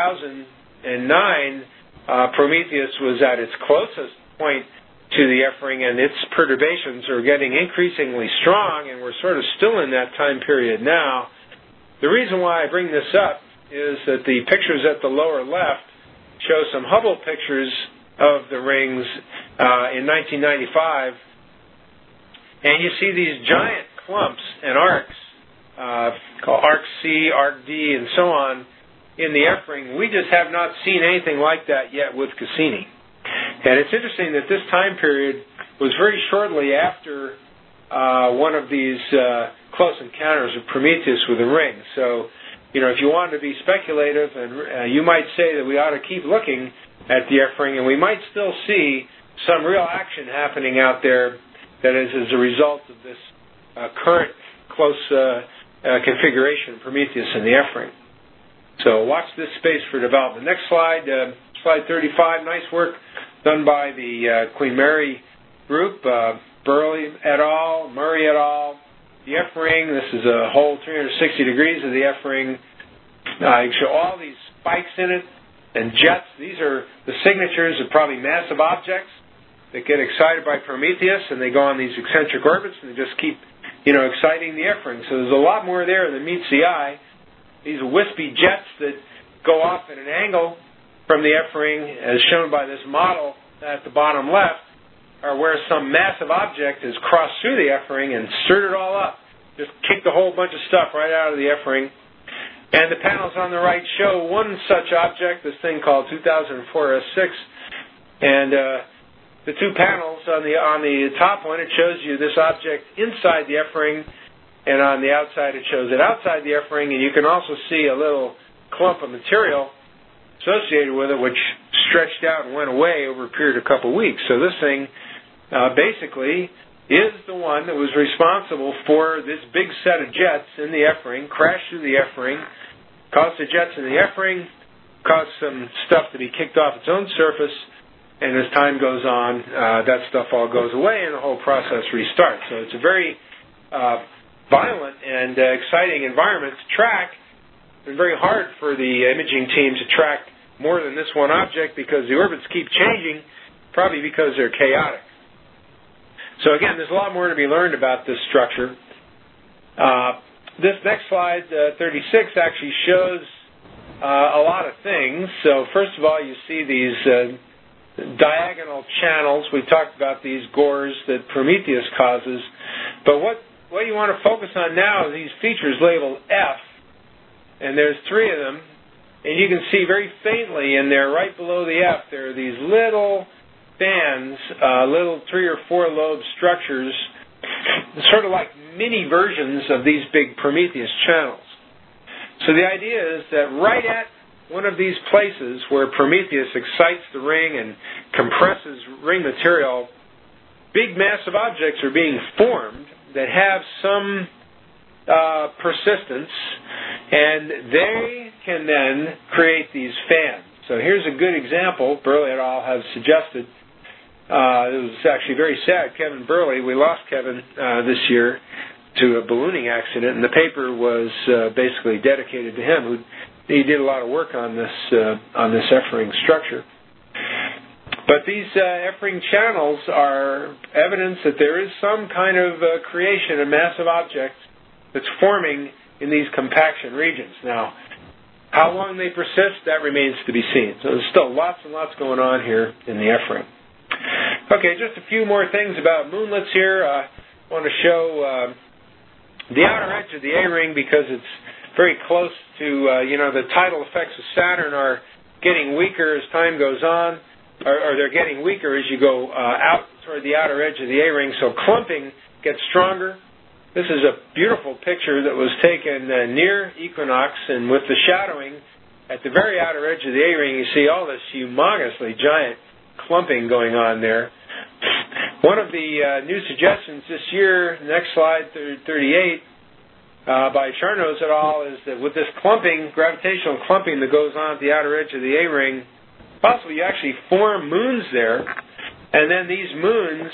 2009, Prometheus was at its closest point to the F-ring, and its perturbations are getting increasingly strong, and we're sort of still in that time period now. The reason why I bring this up is that the pictures at the lower left show some Hubble pictures of the rings in 1995, and you see these giant clumps and arcs called Arc C, Arc D, and so on in the F-ring. We just have not seen anything like that yet with Cassini. And it's interesting that this time period was very shortly after one of these close encounters of Prometheus with the ring. So, if you wanted to be speculative, and you might say that we ought to keep looking at the F-ring, and we might still see some real action happening out there that is as a result of this current close configuration of Prometheus and the F-ring. So watch this space for development. Next slide, slide 35. Nice work done by the Queen Mary group, Burley et al., Murray et al., the F-ring. This is a whole 360 degrees of the F-ring. You show all these spikes in it and jets. These are the signatures of probably massive objects that get excited by Prometheus, and they go on these eccentric orbits, and they just keep, exciting the F-ring. So there's a lot more there than meets the eye. These wispy jets that go off at an angle from the F-ring, as shown by this model at the bottom left, are where some massive object has crossed through the F-ring and stirred it all up. Just kicked a whole bunch of stuff right out of the F-ring. And the panels on the right show one such object, this thing called 2004 S6. And the two panels on the top one, it shows you this object inside the F-ring, and on the outside it shows it outside the F-ring, and you can also see a little clump of material associated with it, which stretched out and went away over a period of a couple of weeks. So this thing basically is the one that was responsible for this big set of jets in the F-ring, crashed through the F-ring, caused the jets in the F-ring, caused some stuff to be kicked off its own surface, and as time goes on, that stuff all goes away and the whole process restarts. So it's a very violent and exciting environment to track. It's very hard for the imaging team to track more than this one object because the orbits keep changing, probably because they're chaotic. So again, there's a lot more to be learned about this structure. This next slide, 36, actually shows a lot of things. So first of all, you see these diagonal channels. We talked about these gores that Prometheus causes. But what you want to focus on now is these features labeled F. And there's three of them. And you can see very faintly in there, right below the F, there are these little bands, little 3 or 4 lobe structures, sort of like mini versions of these big Prometheus channels. So the idea is that right at one of these places where Prometheus excites the ring and compresses ring material, big massive objects are being formed that have some persistence, and they can then create these fans. So here's a good example, Burley et al. Have suggested, It was actually very sad. Kevin Burley, we lost Kevin this year to a ballooning accident, and the paper was basically dedicated to him. He did a lot of work on this F-ring structure. But these F-ring channels are evidence that there is some kind of creation, a massive object that's forming in these compaction regions. Now, how long they persist, that remains to be seen. So there's still lots and lots going on here in the F-ring. Okay, just a few more things about moonlets here. I want to show the outer edge of the A-ring because it's very close to, the tidal effects of Saturn are getting weaker as time goes on, or they're getting weaker as you go out toward the outer edge of the A-ring, so clumping gets stronger. This is a beautiful picture that was taken near equinox, and with the shadowing at the very outer edge of the A-ring, you see all this humongously giant clumping going on there. One of the new suggestions this year, next slide, 38, by Charnoz et al., is that with this clumping, gravitational clumping that goes on at the outer edge of the A-ring, possibly you actually form moons there, and then these moons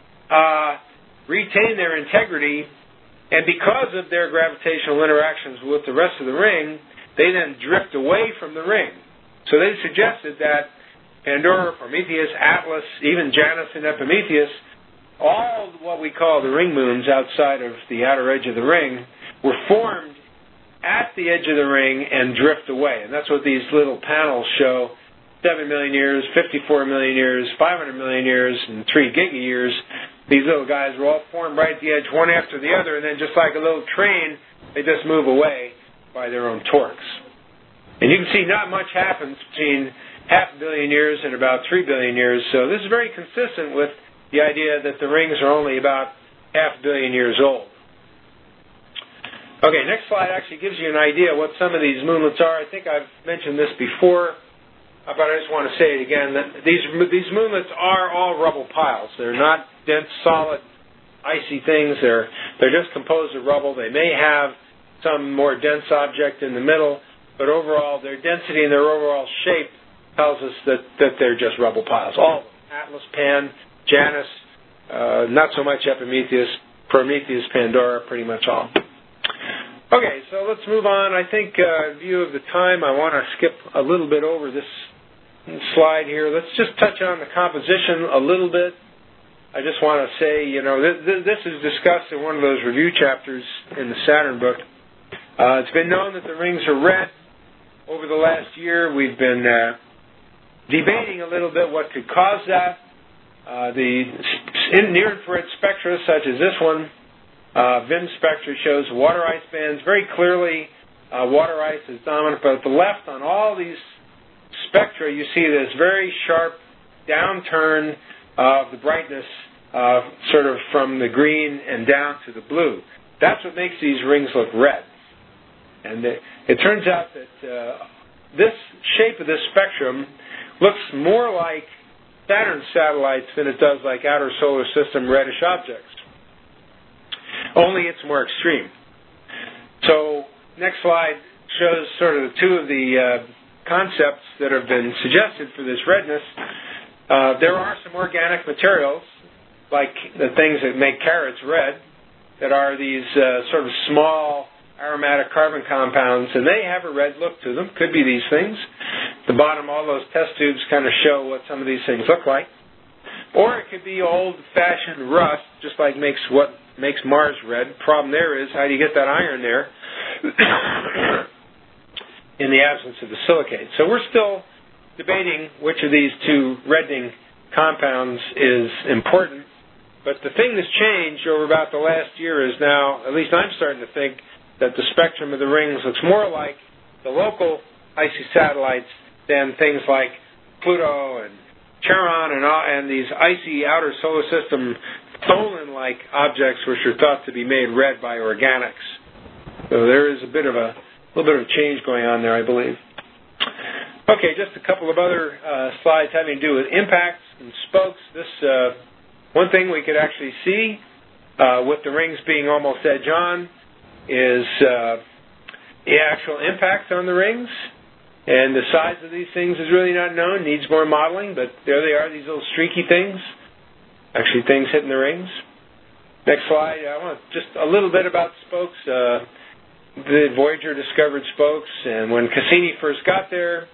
retain their integrity, and because of their gravitational interactions with the rest of the ring, they then drift away from the ring. So they suggested that Pandora, Prometheus, Atlas, even Janus and Epimetheus, all what we call the ring moons outside of the outer edge of the ring, were formed at the edge of the ring and drift away. And that's what these little panels show. 7 million years, 54 million years, 500 million years, and 3 giga-years. These little guys were all formed right at the edge, one after the other, and then just like a little train, they just move away by their own torques. And you can see not much happens between 500 million years and about 3 billion years, so this is very consistent with the idea that the rings are only about 500 million years old. Okay, next slide actually gives you an idea what some of these moonlets are. I think I've mentioned this before, but I just want to say it again, that these moonlets are all rubble piles. They're not dense, solid, icy things. They're just composed of rubble. They may have some more dense object in the middle, but overall their density and their overall shape tells us that they're just rubble piles. All of them. Atlas, Pan, Janus, not so much Epimetheus, Prometheus, Pandora, pretty much all. Okay, so let's move on. I think in view of the time, I want to skip a little bit over this slide here. Let's just touch on the composition a little bit. I just want to say, this is discussed in one of those review chapters in the Saturn book. It's been known that the rings are red. Over the last year, we've been debating a little bit what could cause that. The near-infrared spectra, such as this one, VIM spectra, shows water ice bands. Very clearly, water ice is dominant, but at the left on all these spectra, you see this very sharp downturn of the brightness sort of from the green and down to the blue. That's what makes these rings look red. And it turns out that this shape of this spectrum looks more like Saturn satellites than it does like outer solar system reddish objects. Only it's more extreme. So next slide shows sort of two of the concepts that have been suggested for this redness. There are some organic materials, like the things that make carrots red, that are these sort of small aromatic carbon compounds, and they have a red look to them. Could be these things. At the bottom, all those test tubes kind of show what some of these things look like. Or it could be old-fashioned rust, just like what makes Mars red. Problem there is, how do you get that iron there in the absence of the silicate? So we're still debating which of these two reddening compounds is important. But the thing that's changed over about the last year is now, at least I'm starting to think, that the spectrum of the rings looks more like the local icy satellites than things like Pluto and Charon and these icy outer solar system Tholen-like objects which are thought to be made red by organics. So there is a little bit of change going on there, I believe. Okay, just a couple of other slides having to do with impacts and spokes. This one thing we could actually see with the rings being almost edge-on is the actual impact on the rings. And the size of these things is really not known, needs more modeling, but there they are, these little streaky things. actually things hitting the rings. Next slide. I want just a little bit about spokes. The Voyager discovered spokes, and when Cassini first got there,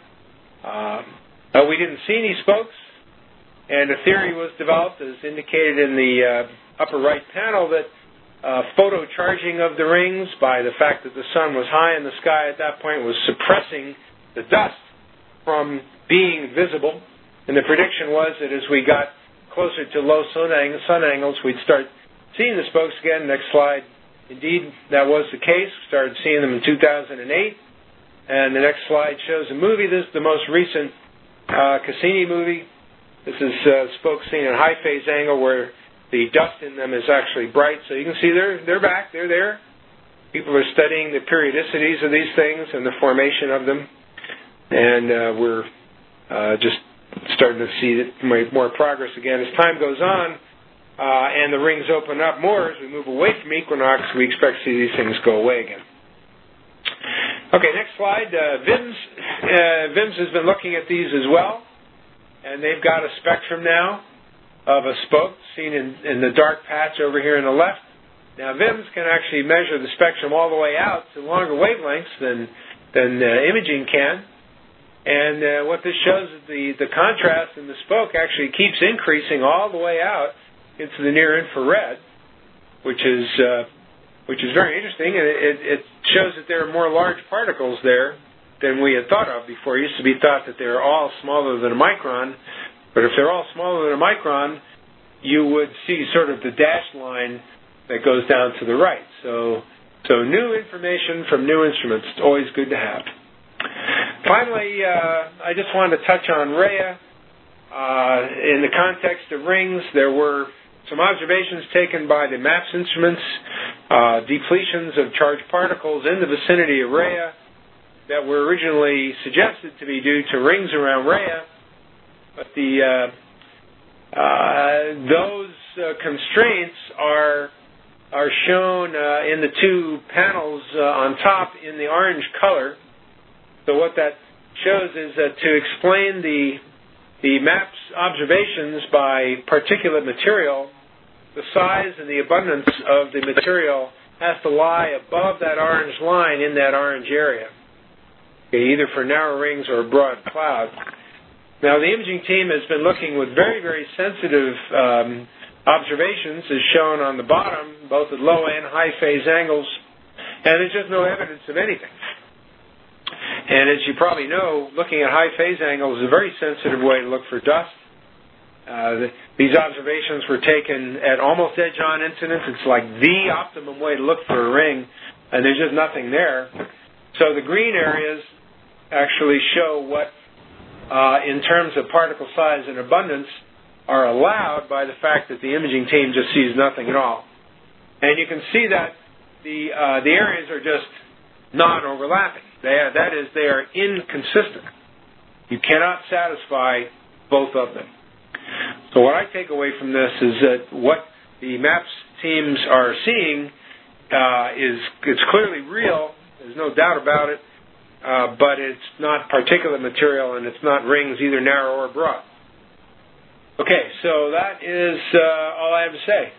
we didn't see any spokes, and a theory was developed, as indicated in the upper right panel, that photocharging of the rings by the fact that the sun was high in the sky at that point was suppressing the dust from being visible, and the prediction was that as we got closer to low sun angles, we'd start seeing the spokes again. Next slide. Indeed, that was the case. We started seeing them in 2008. And the next slide shows a movie. This is the most recent Cassini movie. This is spokes seen at high phase angle where the dust in them is actually bright. So you can see they're back. They're there. People are studying the periodicities of these things and the formation of them. And we're just starting to see more progress again. As time goes on, and the rings open up more as we move away from equinox, we expect to see these things go away again. Okay, next slide. VIMS has been looking at these as well, and they've got a spectrum now of a spoke seen in the dark patch over here on the left. Now, VIMS can actually measure the spectrum all the way out to longer wavelengths than imaging can. And what this shows is the contrast in the spoke actually keeps increasing all the way out into the near infrared, which is very interesting, and it shows that there are more large particles there than we had thought of before. It used to be thought that they're all smaller than a micron, but if they're all smaller than a micron, you would see sort of the dashed line that goes down to the right. So new information from new instruments, it's always good to have. Finally, I just wanted to touch on Rhea. In the context of rings, there were some observations taken by the MAPS instruments, depletions of charged particles in the vicinity of Rhea that were originally suggested to be due to rings around Rhea, but those constraints are shown in the two panels on top in the orange color. So what that shows is that to explain the MAPS observations by particulate material, the size and the abundance of the material has to lie above that orange line in that orange area, either for narrow rings or a broad cloud. Now, the imaging team has been looking with very, very sensitive observations, as shown on the bottom, both at low and high phase angles, and there's just no evidence of anything. And as you probably know, looking at high phase angles is a very sensitive way to look for dust. These observations were taken at almost edge-on incidence. It's like the optimum way to look for a ring, and there's just nothing there. So the green areas actually show what, in terms of particle size and abundance, are allowed by the fact that the imaging team just sees nothing at all. And you can see that the areas are just non-overlapping. That is, they are inconsistent. You cannot satisfy both of them. So what I take away from this is that what the MAPS teams are seeing it's clearly real. There's no doubt about it, but it's not particulate material and it's not rings either narrow or broad. Okay, so that is all I have to say.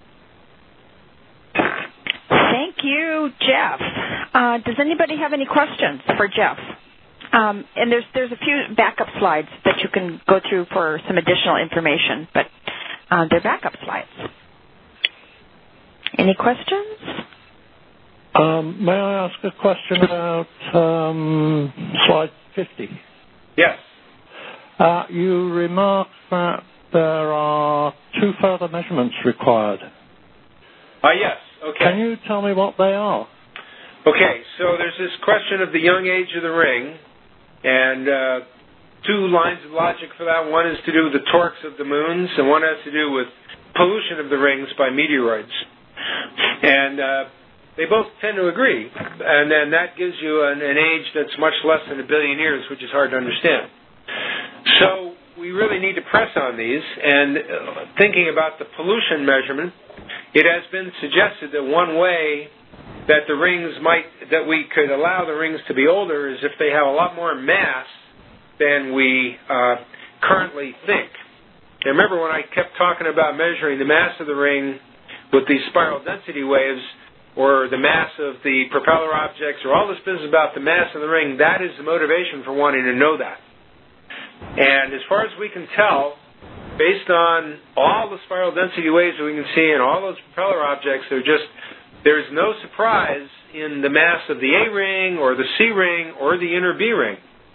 Thank you, Jeff. Does anybody have any questions for Jeff? And there's a few backup slides that you can go through for some additional information, but they're backup slides. Any questions? May I ask a question about slide 50? Yes. You remarked that there are 2 further measurements required. Yes. Okay. Can you tell me what they are? Okay, so there's this question of the young age of the ring, and 2 lines of logic for that. One is to do with the torques of the moons, and one has to do with pollution of the rings by meteoroids. And they both tend to agree, and then that gives you an age that's much less than 1 billion years, which is hard to understand. So we really need to press on these, and thinking about the pollution measurement, it has been suggested that one way that that we could allow the rings to be older is if they have a lot more mass than we currently think. And remember when I kept talking about measuring the mass of the ring with these spiral density waves, or the mass of the propeller objects, or all this business about the mass of the ring, that is the motivation for wanting to know that. And as far as we can tell, based on all the spiral density waves that we can see and all those propeller objects, there's no surprise in the mass of the A ring or the C ring or the inner B ring.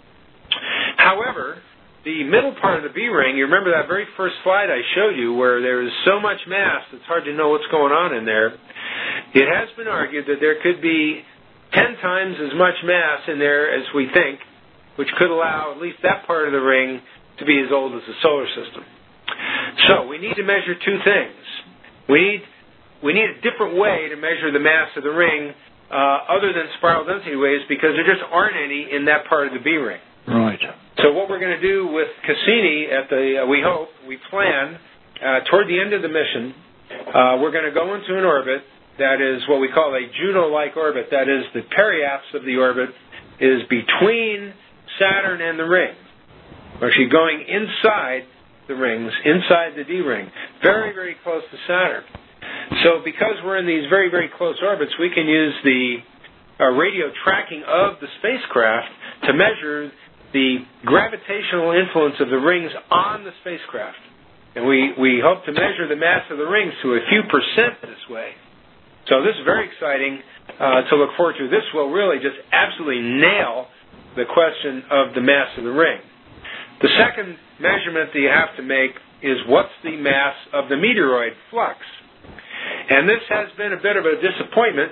However, the middle part of the B ring, you remember that very first slide I showed you where there is so much mass it's hard to know what's going on in there. It has been argued that there could be 10 times as much mass in there as we think, which could allow at least that part of the ring to be as old as the solar system. So we need to measure two things. We need a different way to measure the mass of the ring other than spiral density waves, because there just aren't any in that part of the B ring. Right. So what we're going to do with Cassini we plan, toward the end of the mission, we're going to go into an orbit that is what we call a Juno-like orbit. That is, the periapse of the orbit is between Saturn and the ring. We're actually going inside the rings, inside the D ring, very, very close to Saturn. So because we're in these very, very close orbits, we can use the radio tracking of the spacecraft to measure the gravitational influence of the rings on the spacecraft. And we hope to measure the mass of the rings to a few percent this way. So this is very exciting to look forward to. This will really just absolutely nail the question of the mass of the ring. The second measurement that you have to make is what's the mass of the meteoroid flux. And this has been a bit of a disappointment.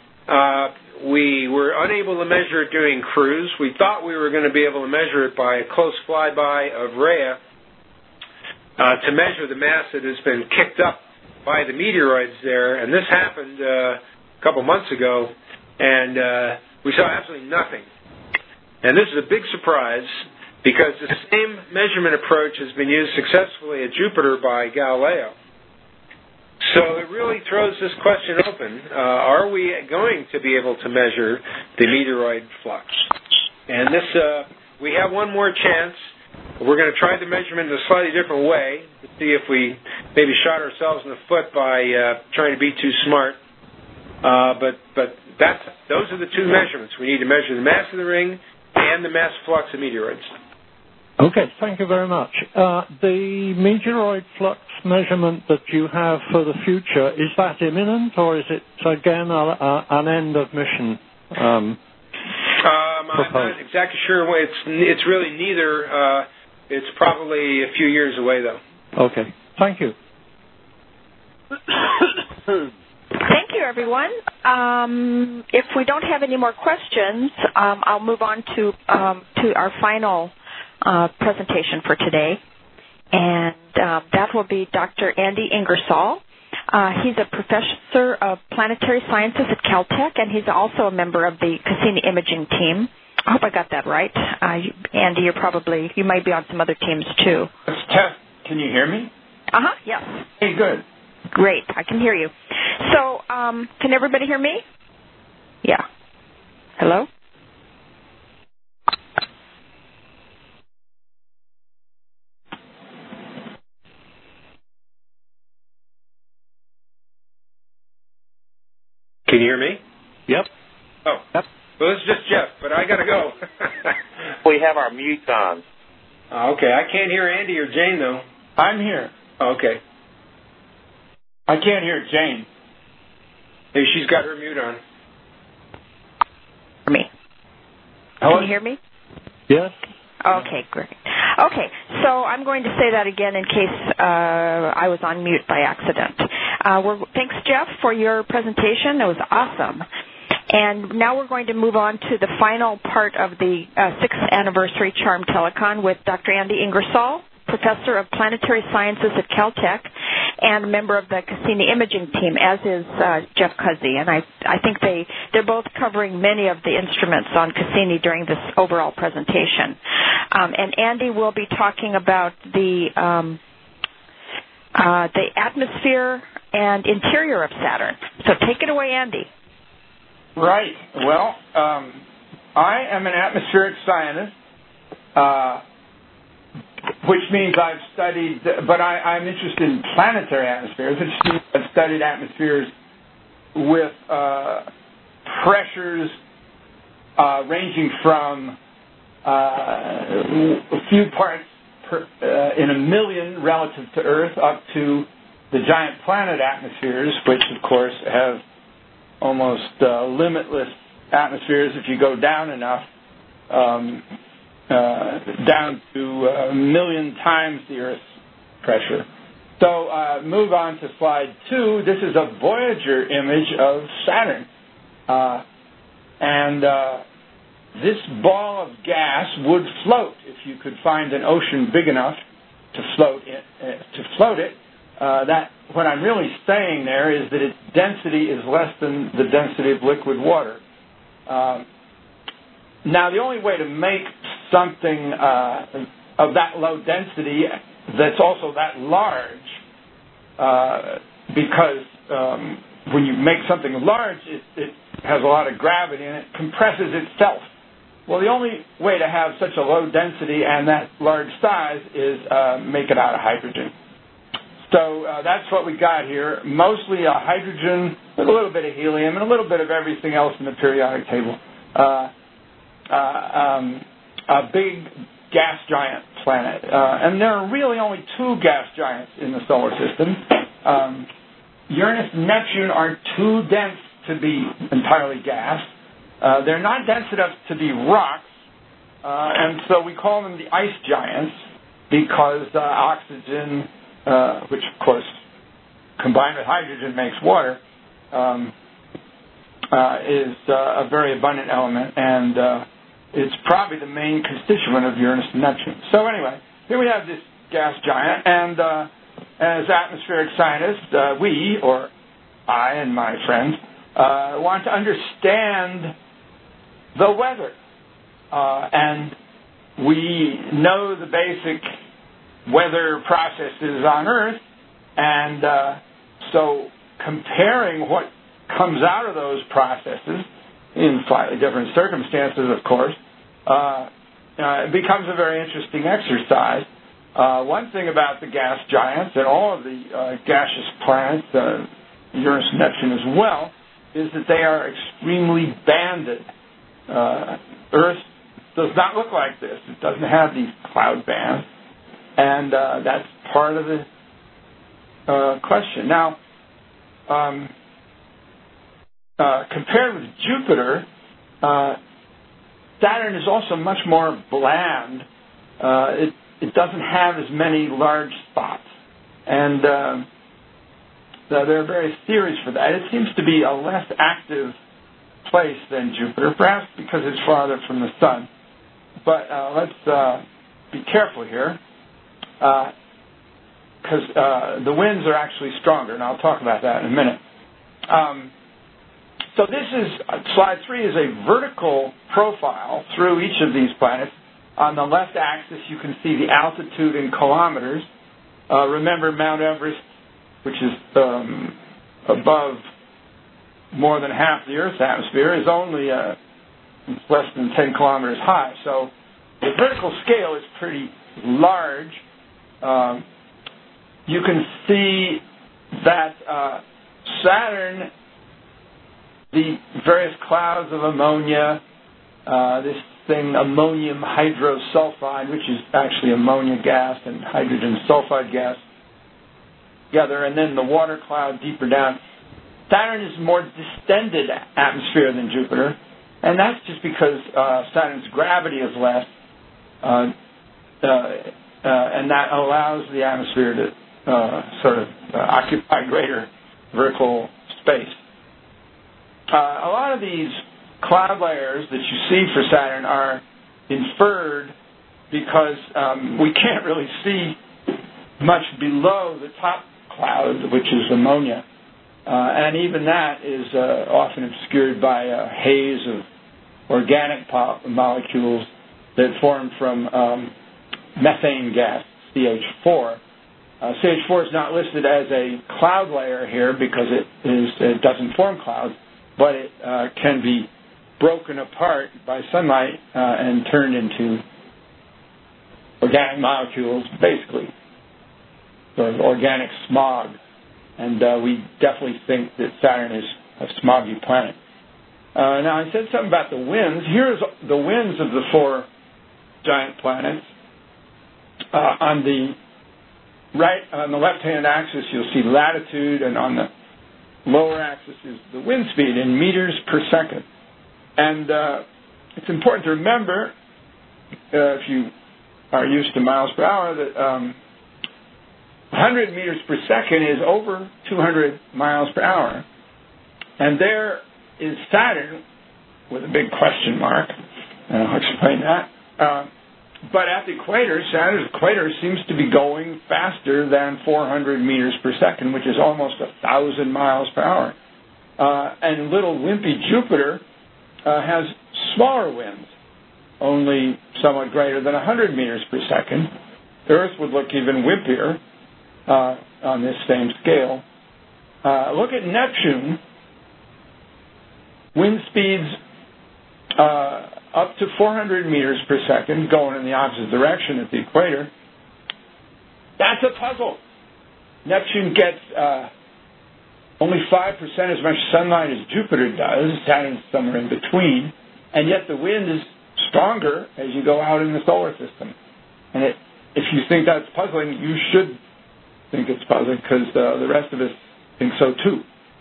We were unable to measure it during cruise. We thought we were going to be able to measure it by a close flyby of Rhea to measure the mass that has been kicked up by the meteoroids there. And this happened a couple months ago, and we saw absolutely nothing. And this is a big surprise because the same measurement approach has been used successfully at Jupiter by Galileo. So it really throws this question open. Are we going to be able to measure the meteoroid flux? And this, we have one more chance. We're going to try the measurement in a slightly different way to see if we maybe shot ourselves in the foot by trying to be too smart. But those are the two measurements. We need to measure the mass of the ring and the mass flux of meteoroids. Okay, thank you very much. The meteoroid flux measurement that you have for the future, is that imminent, or is it, again, an end of mission? I'm not exactly sure. It's really neither. It's probably a few years away, though. Okay, thank you. Thank you, everyone. If we don't have any more questions, I'll move on to our final presentation for today, and that will be Dr. Andy Ingersoll. He's a professor of planetary sciences at Caltech, and he's also a member of the Cassini imaging team. I hope I got that right. Andy, you might be on some other teams too. It's tough. Can you hear me? Yes. Hey, good. Great, I can hear you. So, can everybody hear me? Yeah. Hello? Can you hear me? Yep. Oh. Yep. Well, this is just Jeff, but I got to go. We have our mute on. Okay, I can't hear Andy or Jane, though. I'm here. Okay. I can't hear Jane. Hey, she's got her mute on. Me. Hello? Can you hear me? Yes. Okay, great. Okay, so I'm going to say that again in case I was on mute by accident. Thanks, Jeff, for your presentation. It was awesome. And now we're going to move on to the final part of the 6th anniversary Charm Telecon with Dr. Andy Ingersoll, professor of planetary sciences at Caltech and a member of the Cassini imaging team, as is Jeff Cuzzi. And I think they're both covering many of the instruments on Cassini during this overall presentation. And Andy will be talking about the atmosphere and interior of Saturn. So take it away, Andy. Right. Well, I am an atmospheric scientist. which means I've studied, but I'm interested in planetary atmospheres, which means I've studied atmospheres with pressures ranging from a few parts in a million relative to Earth up to the giant planet atmospheres, which, of course, have almost limitless atmospheres if you go down enough, down to a million times the Earth's pressure. So move on to slide 2. This is a Voyager image of Saturn. And this ball of gas would float if you could find an ocean big enough to float it. That what I'm really saying there is that its density is less than the density of liquid water. Now, the only way to make something of that low density that's also that large, because when you make something large, it has a lot of gravity and it compresses itself. Well, the only way to have such a low density and that large size is make it out of hydrogen. So that's what we got here, mostly a hydrogen with a little bit of helium and a little bit of everything else in the periodic table. A big gas giant planet. And there are really only 2 gas giants in the solar system. Uranus and Neptune are too dense to be entirely gas. They're not dense enough to be rocks, and so we call them the ice giants because oxygen, which of course combined with hydrogen makes water, is a very abundant element, and it's probably the main constituent of Uranus and Neptune. So anyway, here we have this gas giant, and as atmospheric scientists, we, or I and my friends, want to understand the weather. And we know the basic weather processes on Earth, and so comparing what comes out of those processes in slightly different circumstances, of course, it becomes a very interesting exercise. One thing about the gas giants and all of the gaseous planets, Uranus and Neptune as well, is that they are extremely banded. Earth does not look like this. It doesn't have these cloud bands. And that's part of the question. Now, compared with Jupiter, Saturn is also much more bland. It doesn't have as many large spots. And there are various theories for that. It seems to be a less active place than Jupiter, perhaps because it's farther from the sun. But let's be careful here, because the winds are actually stronger, and I'll talk about that in a minute. So this is, slide 3 is a vertical profile through each of these planets. On the left axis, you can see the altitude in kilometers. Remember, Mount Everest, which is above more than half the Earth's atmosphere, is only less than 10 kilometers high. So the vertical scale is pretty large. You can see that Saturn, the various clouds of ammonia, this thing, ammonium hydrosulfide, which is actually ammonia gas and hydrogen sulfide gas together, and then the water cloud deeper down. Saturn is a more distended atmosphere than Jupiter, and that's just because Saturn's gravity is less, and that allows the atmosphere to occupy greater vertical space. A lot of these cloud layers that you see for Saturn are inferred because we can't really see much below the top cloud, which is ammonia. And even that is often obscured by a haze of organic molecules that form from methane gas, CH4. CH4 is not listed as a cloud layer here because it doesn't form clouds, but it can be broken apart by sunlight and turned into organic molecules, basically sort of organic smog. And we definitely think that Saturn is a smoggy planet. Now, I said something about the winds. Here's the winds of the 4 giant planets. On the right, on the left-hand axis, you'll see latitude, and on the lower axis is the wind speed in meters per second. And it's important to remember, if you are used to miles per hour, that 100 meters per second is over 200 miles per hour. And there is Saturn, with a big question mark, and I'll explain that. But at the equator, Saturn's equator seems to be going faster than 400 meters per second, which is almost 1,000 miles per hour. And little wimpy Jupiter has smaller winds, only somewhat greater than 100 meters per second. Earth would look even wimpier on this same scale. Look at Neptune. Wind speeds up to 400 meters per second, going in the opposite direction at the equator. That's a puzzle. Neptune gets only 5% as much sunlight as Jupiter does. Saturn's somewhere in between. And yet the wind is stronger as you go out in the solar system. And if you think that's puzzling, you should think it's puzzling, because the rest of us think so too.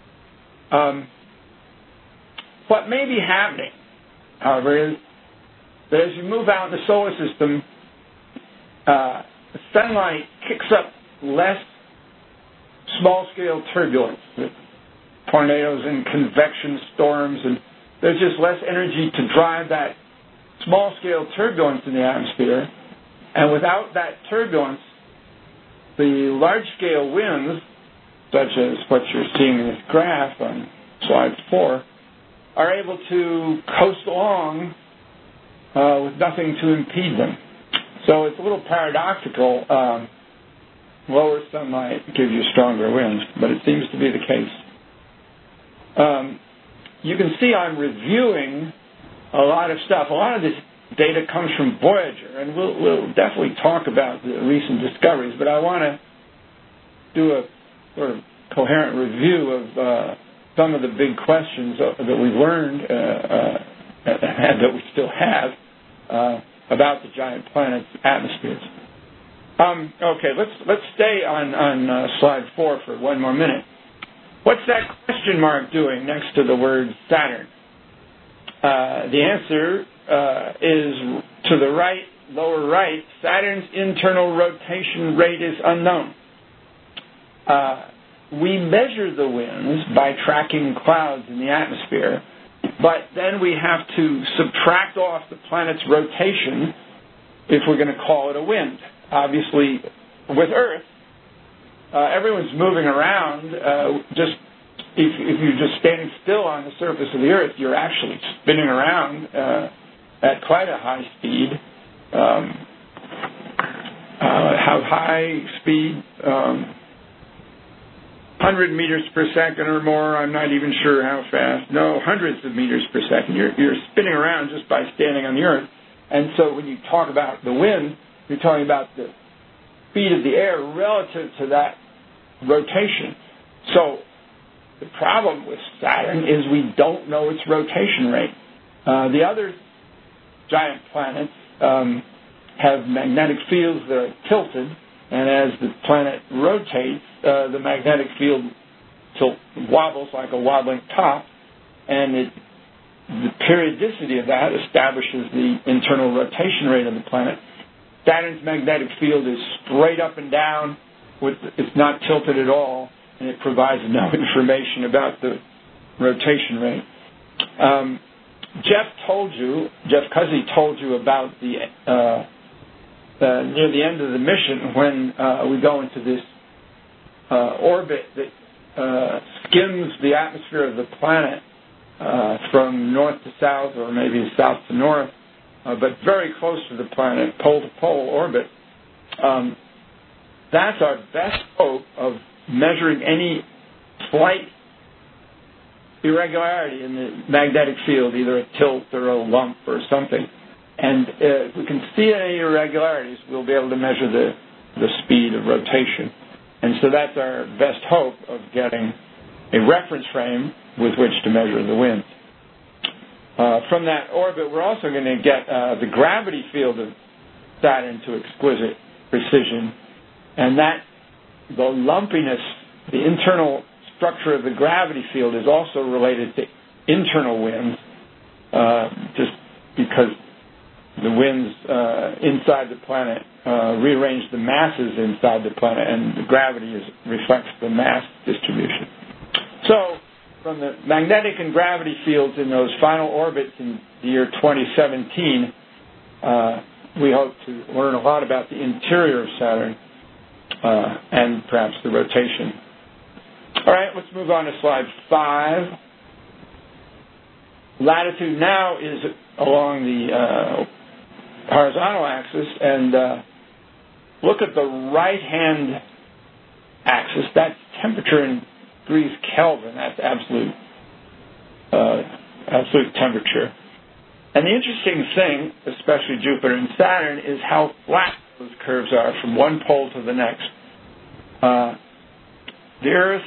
What may be happening, however, is that as you move out in the solar system, the sunlight kicks up less small-scale turbulence, with tornadoes and convection storms, and there's just less energy to drive that small-scale turbulence in the atmosphere. And without that turbulence, the large-scale winds, such as what you're seeing in this graph on slide 4, are able to coast along with nothing to impede them. So it's a little paradoxical. Lower sunlight gives you stronger winds, but it seems to be the case. You can see I'm reviewing a lot of stuff. A lot of this data comes from Voyager, and we'll definitely talk about the recent discoveries, but I want to do a sort of coherent review of some of the big questions that we learned and that we still have about the giant planets' atmospheres. Okay, let's stay on slide 4 for one more minute. What's that question mark doing next to the word Saturn? The answer is to the right, lower right. Saturn's internal rotation rate is unknown. We measure the winds by tracking clouds in the atmosphere, but then we have to subtract off the planet's rotation if we're going to call it a wind. Obviously, with Earth, everyone's moving around. If you're just standing still on the surface of the Earth, you're actually spinning around at quite a high speed. How high speed? 100 meters per second or more. I'm not even sure how fast. No, hundreds of meters per second. You're spinning around just by standing on the Earth. And so when you talk about the wind, you're talking about the speed of the air relative to that rotation. So the problem with Saturn is we don't know its rotation rate. The other giant planets have magnetic fields that are tilted, and as the planet rotates, the magnetic field wobbles like a wobbling top, and the periodicity of that establishes the internal rotation rate of the planet. Saturn's magnetic field is straight up and down. It's not tilted at all, and it provides no information about the rotation rate. Jeff Cuzzy told you about the near the end of the mission when we go into this orbit that skims the atmosphere of the planet from north to south, or maybe south to north, but very close to the planet, pole-to-pole orbit. That's our best hope of measuring any slight irregularity in the magnetic field, either a tilt or a lump or something. And if we can see any irregularities, we'll be able to measure the speed of rotation. And so that's our best hope of getting a reference frame with which to measure the wind. From that orbit, we're also going to get the gravity field of Saturn to exquisite precision, and the lumpiness, the internal structure of the gravity field is also related to internal winds, just because the winds inside the planet rearrange the masses inside the planet, and the gravity reflects the mass distribution. So, from the magnetic and gravity fields in those final orbits in the year 2017, we hope to learn a lot about the interior of Saturn and perhaps the rotation. All right, let's move on to slide 5. Latitude now is along the horizontal axis, and look at the right-hand axis. That's temperature in degrees Kelvin. That's absolute temperature. And the interesting thing, especially Jupiter and Saturn, is how flat those curves are from one pole to the next. The Earth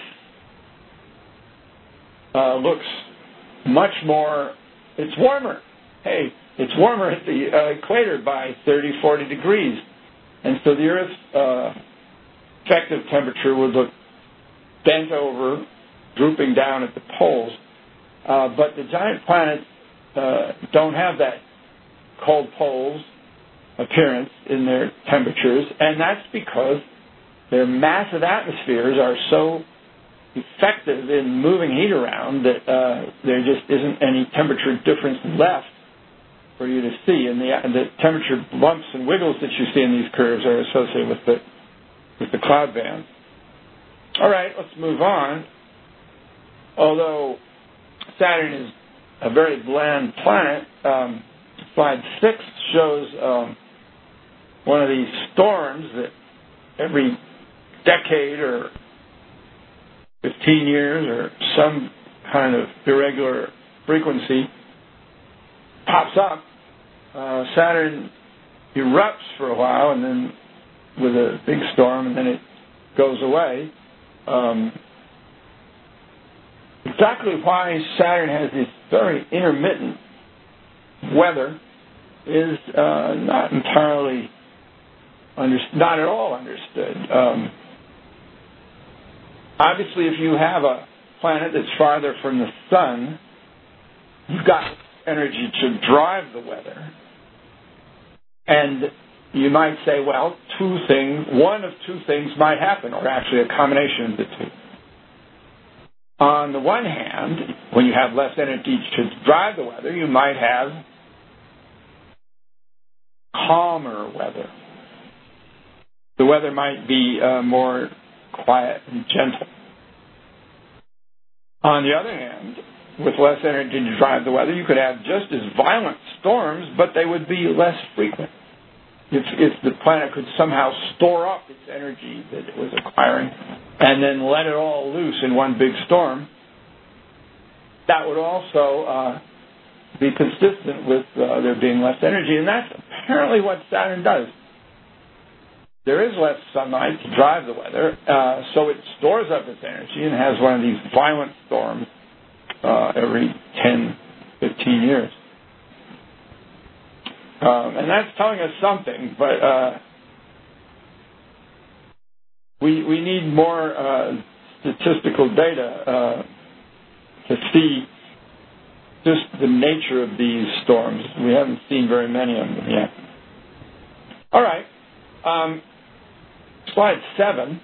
looks much more, it's warmer. Hey, it's warmer at the equator by 30, 40 degrees. And so the Earth's effective temperature would look bent over, drooping down at the poles. But the giant planets don't have that cold poles appearance in their temperatures, and that's because their massive atmospheres are so effective in moving heat around that there just isn't any temperature difference left for you to see. And the temperature bumps and wiggles that you see in these curves are associated with the cloud band. All right, let's move on. Although Saturn is a very bland planet, slide 6 shows one of these storms that every decade or 15 years or some kind of irregular frequency pops up. Saturn erupts for a while, and then with a big storm, and then it goes away. Exactly why Saturn has this very intermittent weather is not entirely not at all understood. Obviously, if you have a planet that's farther from the sun, you've got energy to drive the weather. And you might say, well, one of two things might happen, or actually a combination of the two. On the one hand, when you have less energy to drive the weather, you might have calmer weather. The weather might be more quiet and gentle. On the other hand, with less energy to drive the weather, you could have just as violent storms, but they would be less frequent. If the planet could somehow store up its energy that it was acquiring and then let it all loose in one big storm, that would also be consistent with there being less energy. And that's apparently what Saturn does. There is less sunlight to drive the weather, so it stores up its energy and has one of these violent storms every 10, 15 years. And that's telling us something, but we need more statistical data to see just the nature of these storms. We haven't seen very many of them yet. All right. Slide 7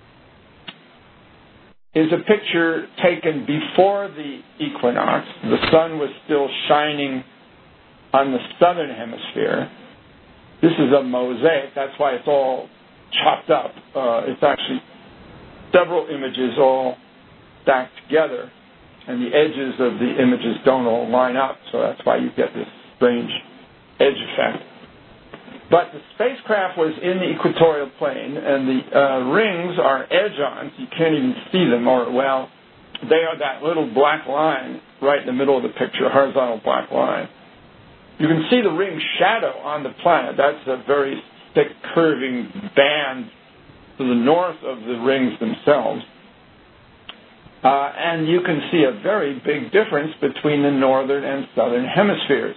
is a picture taken before the equinox. The sun was still shining on the southern hemisphere. This is a mosaic. That's why it's all chopped up. It's actually several images all stacked together, and the edges of the images don't all line up, so that's why you get this strange edge effect. But the spacecraft was in the equatorial plane, and the rings are edge-on, so you can't even see them, they are that little black line right in the middle of the picture, a horizontal black line. you can see the ring shadow on the planet. That's a very thick curving band to the north of the rings themselves. And you can see a very big difference between the northern and southern hemispheres.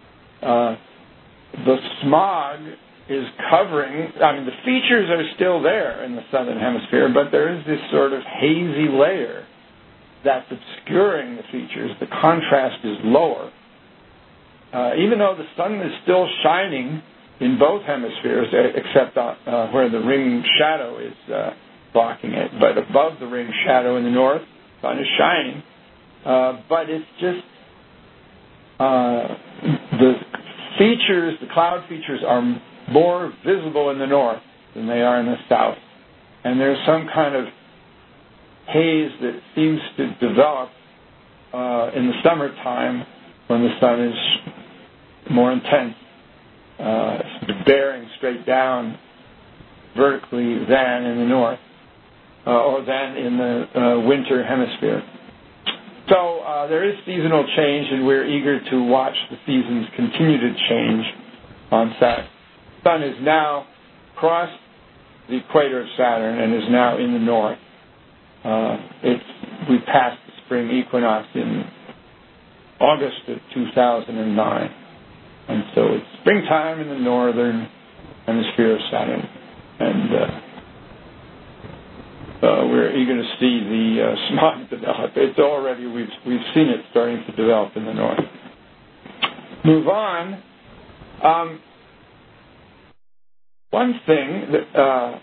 The smog is covering, the features are still there in the southern hemisphere, but there is this sort of hazy layer that's obscuring the features. The contrast is lower. Even though the sun is still shining in both hemispheres, except where the ring shadow is blocking it, but above the ring shadow in the north, the sun is shining. But it's just the features, the cloud features are more visible in the north than they are in the south. And there's some kind of haze that seems to develop in the summertime when the sun is more intense, bearing straight down vertically than in the north, or than in the winter hemisphere. So there is seasonal change, and we're eager to watch the seasons continue to change on Saturn. The sun is now crossed the equator of Saturn and is now in the north. We passed the spring equinox in August of 2009. And so it's springtime in the northern hemisphere of Saturn. And we're eager to see the smog develop. It's already, we've seen it starting to develop in the north. Move on. One thing that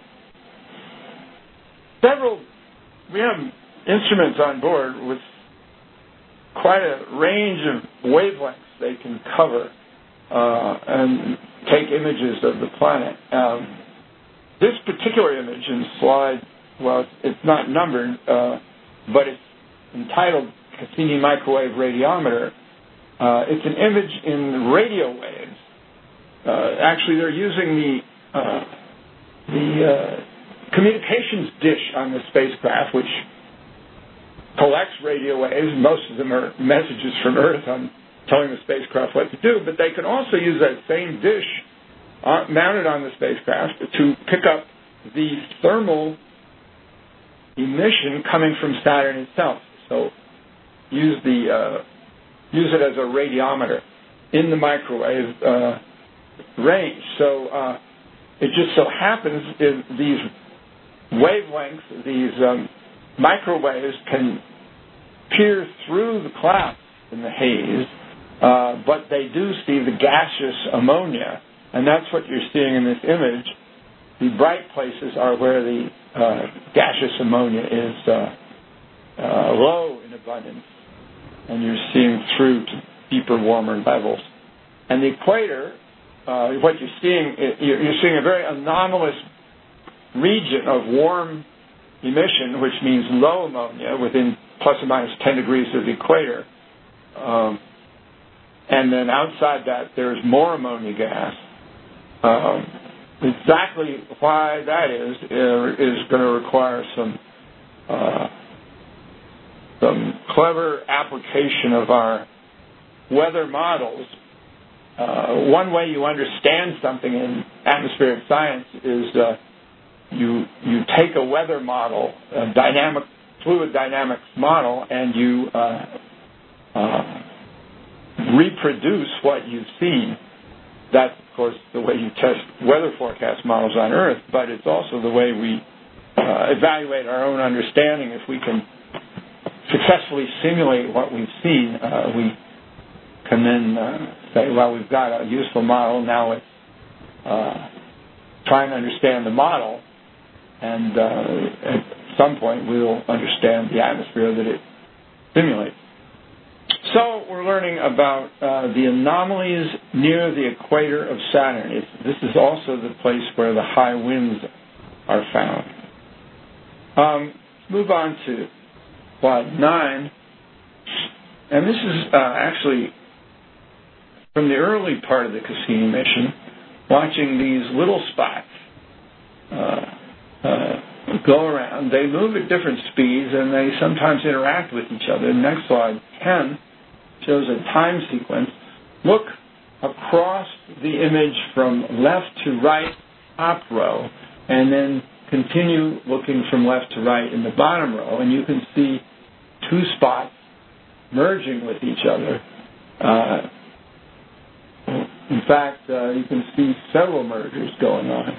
we have instruments on board with quite a range of wavelengths they can cover and take images of the planet. This particular image in slide, well, it's not numbered, but it's entitled Cassini Microwave Radiometer. It's an image in radio waves. Actually, they're using the communications dish on the spacecraft, which collects radio waves. Most of them are messages from Earth on telling the spacecraft what to do, but they can also use that same dish mounted on the spacecraft to pick up the thermal emission coming from Saturn itself. So use it as a radiometer in the microwave range. So it just so happens these wavelengths, these microwaves can peer through the clouds in the haze, but they do see the gaseous ammonia, and that's what you're seeing in this image. The bright places are where the gaseous ammonia is low in abundance, and you're seeing through to deeper, warmer levels. And the equator, what you're seeing a very anomalous region of warm emission, which means low ammonia within plus or minus 10 degrees of the equator. And then outside that, there's more ammonia gas. Exactly why that is going to require some clever application of our weather models. One way you understand something in atmospheric science is you take a weather model, a fluid dynamics model, and you reproduce what you've seen. That's, of course, the way you test weather forecast models on Earth, but it's also the way we evaluate our own understanding. If we can successfully simulate what we've seen, we can then say, well, we've got a useful model. Now let's try and understand the model, and at some point we'll understand the atmosphere that it simulates. So we're learning about the anomalies near the equator of Saturn. This is also the place where the high winds are found. Move on to slide 9. And this is actually from the early part of the Cassini mission, watching these little spots go around. They move at different speeds, and they sometimes interact with each other. The next slide, 10, shows a time sequence. Look up across the image from left to right, top row, and then continue looking from left to right in the bottom row, and you can see two spots merging with each other. In fact, you can see several mergers going on.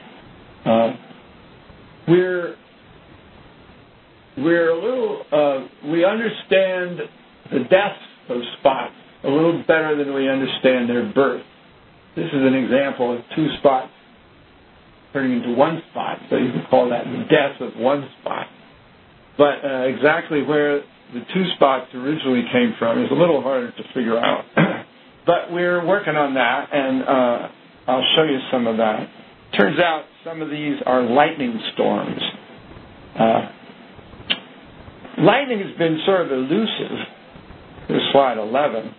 We're a little, we understand the deaths of spots a little better than we understand their birth. This is an example of two spots turning into one spot, so you can call that the death of one spot. But exactly where the two spots originally came from is a little harder to figure out. But we're working on that, and I'll show you some of that. Turns out some of these are lightning storms. Lightning has been sort of elusive. Here's slide 11.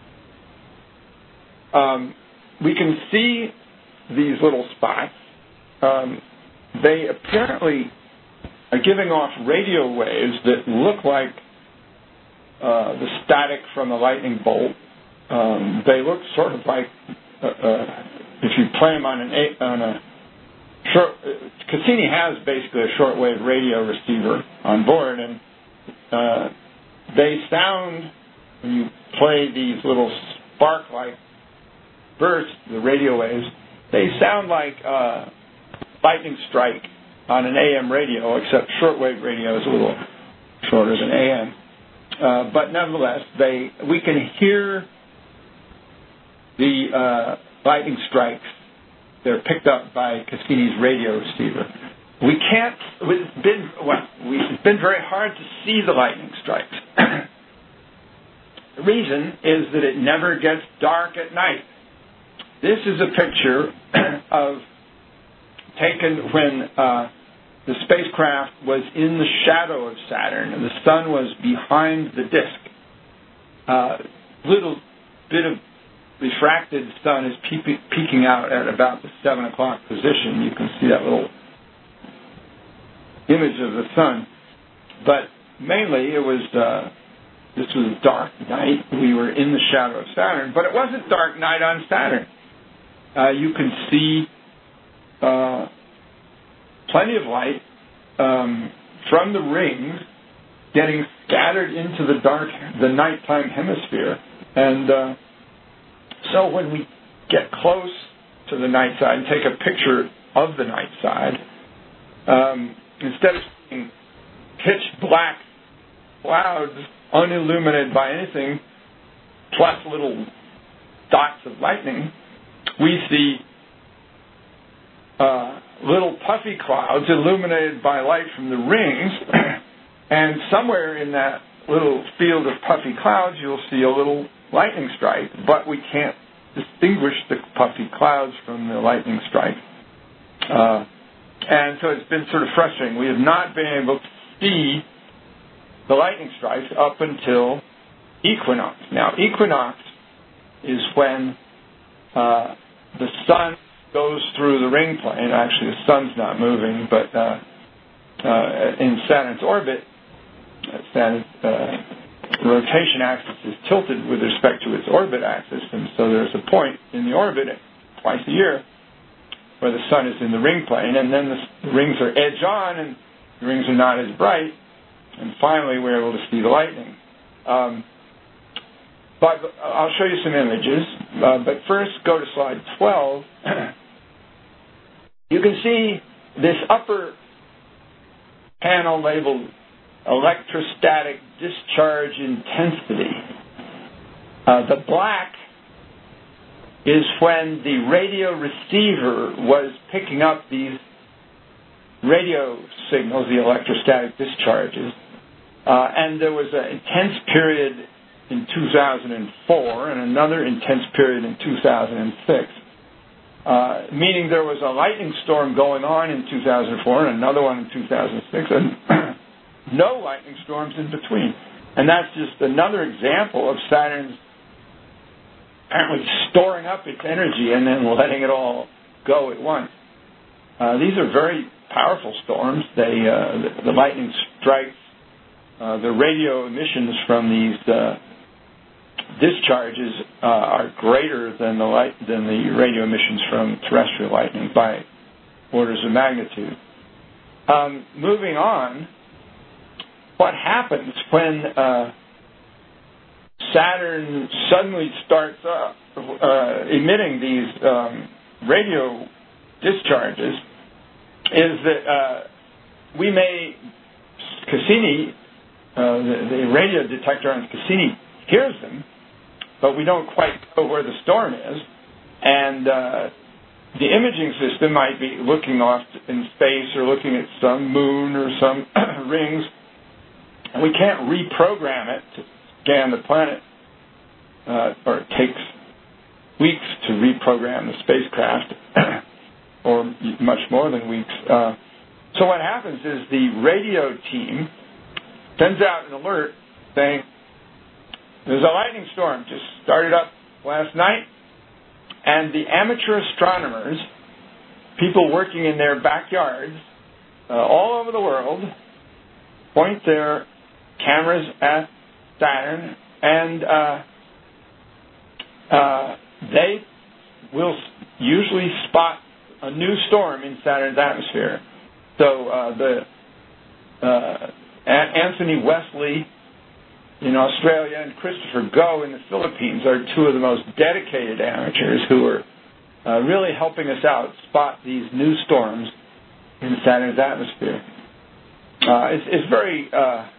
We can see these little spots. They apparently are giving off radio waves that look like the static from a lightning bolt. They look sort of like if you play them on a short. Cassini has basically a shortwave radio receiver on board, and they sound, when you play these little spark-like bursts, the radio waves, they sound like lightning strike on an AM radio, except shortwave radio is a little shorter than AM. But nevertheless, we can hear the lightning strikes. They're picked up by Cassini's radio receiver. It's been very hard to see the lightning strikes. The reason is that it never gets dark at night. This is a picture taken when the spacecraft was in the shadow of Saturn and the sun was behind the disk. Little bit of refracted sun is peeking out at about the 7 o'clock position. You can see that little image of the sun. But mainly this was dark night. We were in the shadow of Saturn, but it wasn't dark night on Saturn. You can see plenty of light from the rings getting scattered into the nighttime hemisphere. And so when we get close to the night side and take a picture of the night side, instead of seeing pitch black clouds unilluminated by anything, plus little dots of lightning, we see little puffy clouds illuminated by light from the rings, and somewhere in that little field of puffy clouds you'll see a little lightning strike, but we can't distinguish the puffy clouds from the lightning strike. And so it's been sort of frustrating. We have not been able to see the lightning strikes up until equinox. Now, equinox is when the sun goes through the ring plane. Actually, the sun's not moving, but in Saturn's orbit, Saturn's rotation axis is tilted with respect to its orbit axis, and so there's a point in the orbit twice a year where the sun is in the ring plane, and then the rings are edge on, and the rings are not as bright, and finally we're able to see the lightning. But I'll show you some images, but first go to slide 12. You can see this upper panel labeled electrostatic discharge intensity. The black is when the radio receiver was picking up these radio signals, the electrostatic discharges, and there was an intense period in 2004 and another intense period in 2006, meaning there was a lightning storm going on in 2004 and another one in 2006, and no lightning storms in between. And that's just another example of Saturn's apparently storing up its energy and then letting it all go at once. These are very powerful storms. The lightning strikes, the radio emissions from these discharges are greater than the radio emissions from terrestrial lightning by orders of magnitude. Moving on, what happens when Saturn suddenly starts emitting these radio discharges is that Cassini, the radio detector on Cassini hears them, but we don't quite know where the storm is, and the imaging system might be looking off in space or looking at some moon or some rings, and we can't reprogram it to scan the planet, or it takes weeks to reprogram the spacecraft, or much more than weeks. So what happens is the radio team sends out an alert saying, there's a lightning storm just started up last night, and the amateur astronomers, people working in their backyards all over the world, point their cameras at Saturn, and they will usually spot a new storm in Saturn's atmosphere. So Anthony Wesley in Australia and Christopher Go in the Philippines are two of the most dedicated amateurs who are really helping us out spot these new storms in Saturn's atmosphere. It's very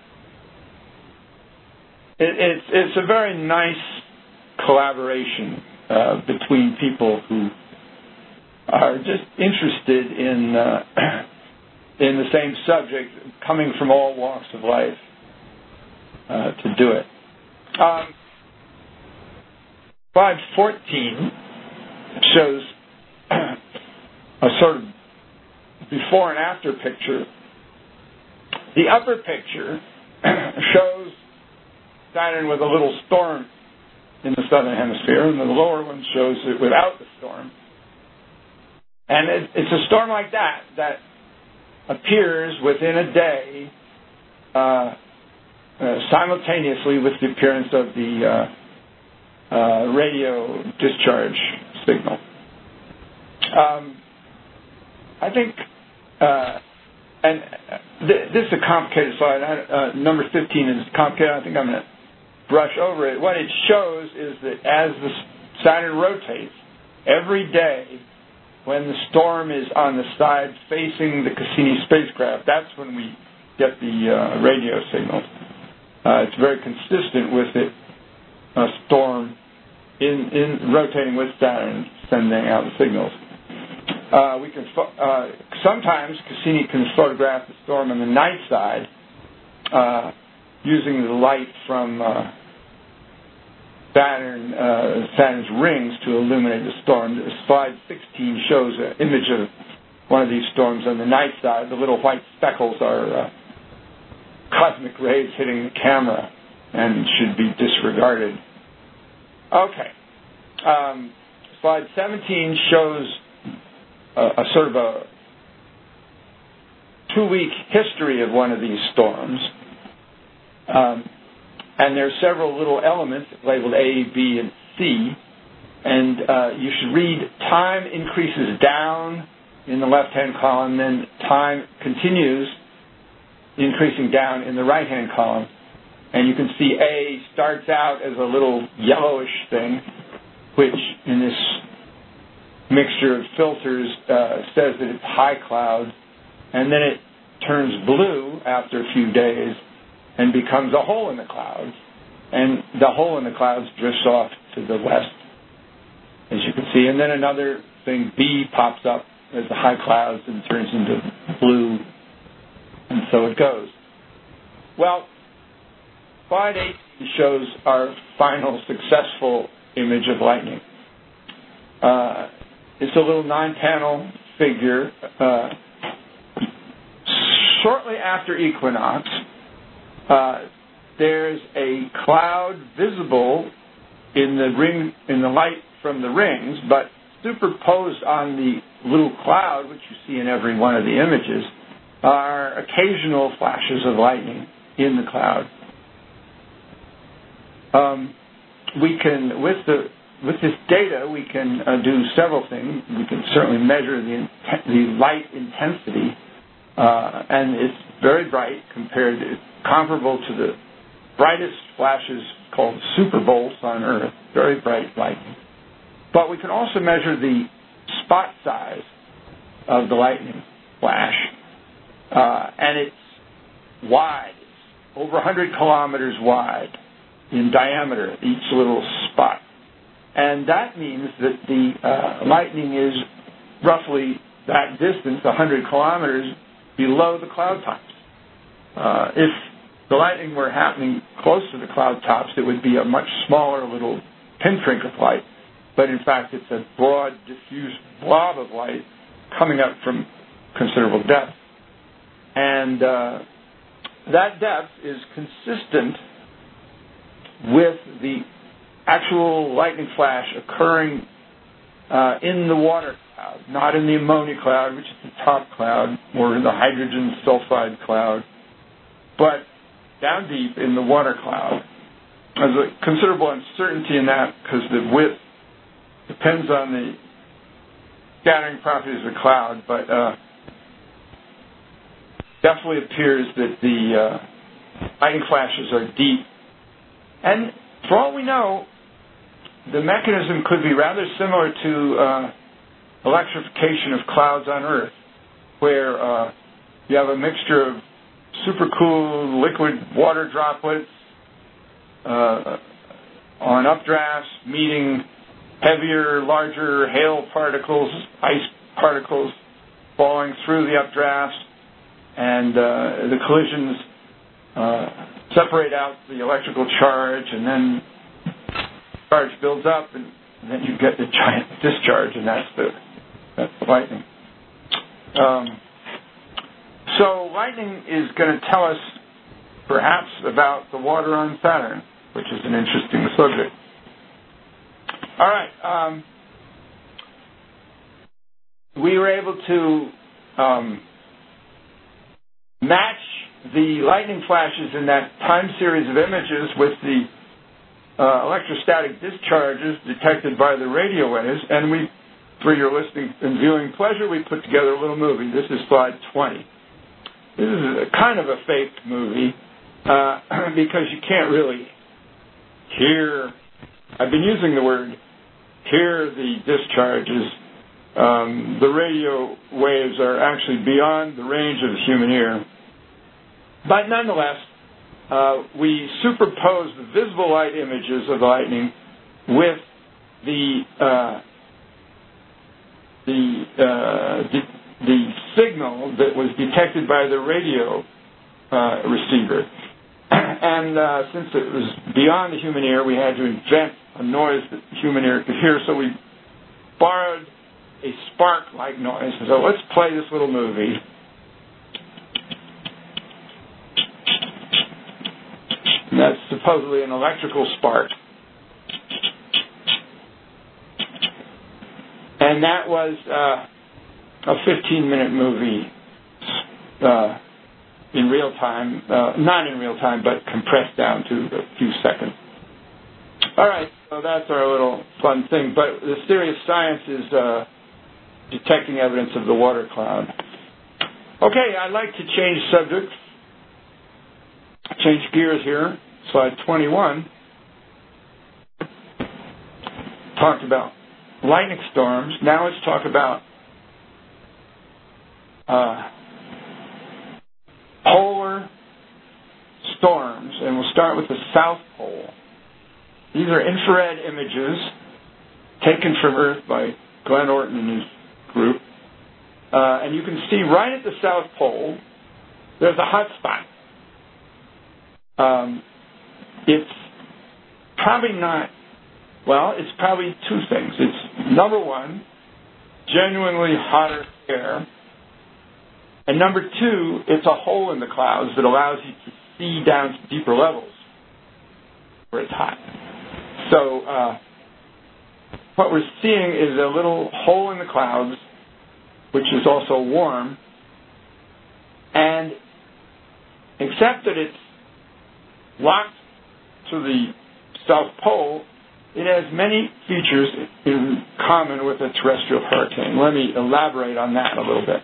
it's a very nice collaboration between people who are just interested in the same subject, coming from all walks of life to do it. Slide 14 shows a sort of before and after picture. The upper picture shows Saturn with a little storm in the southern hemisphere, and the lower one shows it without the storm. And it's a storm like that appears within a day simultaneously with the appearance of the radio discharge signal. I think, and this is a complicated slide. Number 15 is complicated. I think I'm going to brush over it. What it shows is that as the Saturn rotates, every day when the storm is on the side facing the Cassini spacecraft, that's when we get the radio signal. It's very consistent with it, a storm in rotating with Saturn, sending out the signals. We can sometimes Cassini can photograph the storm on the night side using the light from Saturn's rings to illuminate the storm. Slide 16 shows an image of one of these storms on the night side. The little white speckles are cosmic rays hitting the camera and should be disregarded. Okay. Slide 17 shows a sort of a 2-week history of one of these storms. And there are several little elements labeled A, B, and C. And you should read time increases down in the left-hand column, then time continues increasing down in the right-hand column. And you can see A starts out as a little yellowish thing, which in this mixture of filters says that it's high cloud, and then it turns blue after a few days and becomes a hole in the clouds, and the hole in the clouds drifts off to the west, as you can see. And then another thing, B, pops up as the high clouds and turns into blue, and so it goes. Well, slide 8 shows our final successful image of lightning. It's a little 9-panel figure. Shortly after equinox, there's a cloud visible in the light from the rings, but superposed on the little cloud, which you see in every one of the images, are occasional flashes of lightning in the cloud. we can, with this data, we can do several things. We can certainly measure the light intensity, and it's very bright comparable to the brightest flashes called super bolts on Earth, very bright lightning. But we can also measure the spot size of the lightning flash, and it's wide. It's over 100 kilometers wide in diameter, each little spot. And that means that the lightning is roughly that distance, 100 kilometers, below the cloud tops. If the lightning were happening close to the cloud tops, it would be a much smaller little pinprick of light. But in fact, it's a broad, diffuse blob of light coming up from considerable depth. And that depth is consistent with the actual lightning flash occurring in the water cloud, not in the ammonia cloud, which is the top cloud, or in the hydrogen sulfide cloud, but down deep in the water cloud. There's a considerable uncertainty in that because the width depends on the scattering properties of the cloud, but definitely appears that the lightning flashes are deep. And for all we know, the mechanism could be rather similar to electrification of clouds on Earth, where you have a mixture of supercooled liquid water droplets on updrafts meeting heavier, larger hail particles, ice particles falling through the updrafts, and the collisions separate out the electrical charge, and then charge builds up, and then you get the giant discharge, and that's the lightning. So lightning is going to tell us perhaps about the water on Saturn, which is an interesting subject. All right. We were able to match the lightning flashes in that time series of images with the electrostatic discharges detected by the radio waves, and we, for your listening and viewing pleasure, we put together a little movie. This is slide 20. This is a kind of a fake movie because you can't really hear, I've been using the word, hear the discharges. The radio waves are actually beyond the range of the human ear. But nonetheless, we superpose the visible light images of the lightning with the signal that was detected by the radio receiver. And since it was beyond the human ear, we had to invent a noise that the human ear could hear, so we borrowed a spark-like noise. So let's play this little movie. And that's supposedly an electrical spark. And that was a 15-minute movie in real time, not in real time, but compressed down to a few seconds. All right, so that's our little fun thing. But the serious science is detecting evidence of the water cloud. Okay, I'd like to change subjects, change gears here. Slide 21 talked about lightning storms. Now let's talk about polar storms, and we'll start with the South Pole. These are infrared images taken from Earth by Glenn Orton and his group. And you can see right at the South Pole, there's a hot spot. It's probably not, well, it's probably two things. It's, number one, genuinely hotter air. And number two, it's a hole in the clouds that allows you to see down to deeper levels where it's hot. So what we're seeing is a little hole in the clouds, which is also warm. And except that it's locked to the South Pole, it has many features in common with a terrestrial hurricane. Let me elaborate on that a little bit.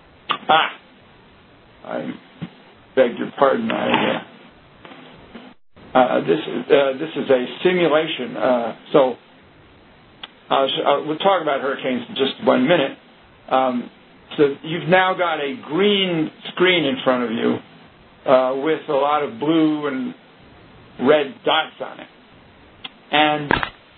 I beg your pardon. This is a simulation. We'll talk about hurricanes in just 1 minute. So you've now got a green screen in front of you with a lot of blue and red dots on it. And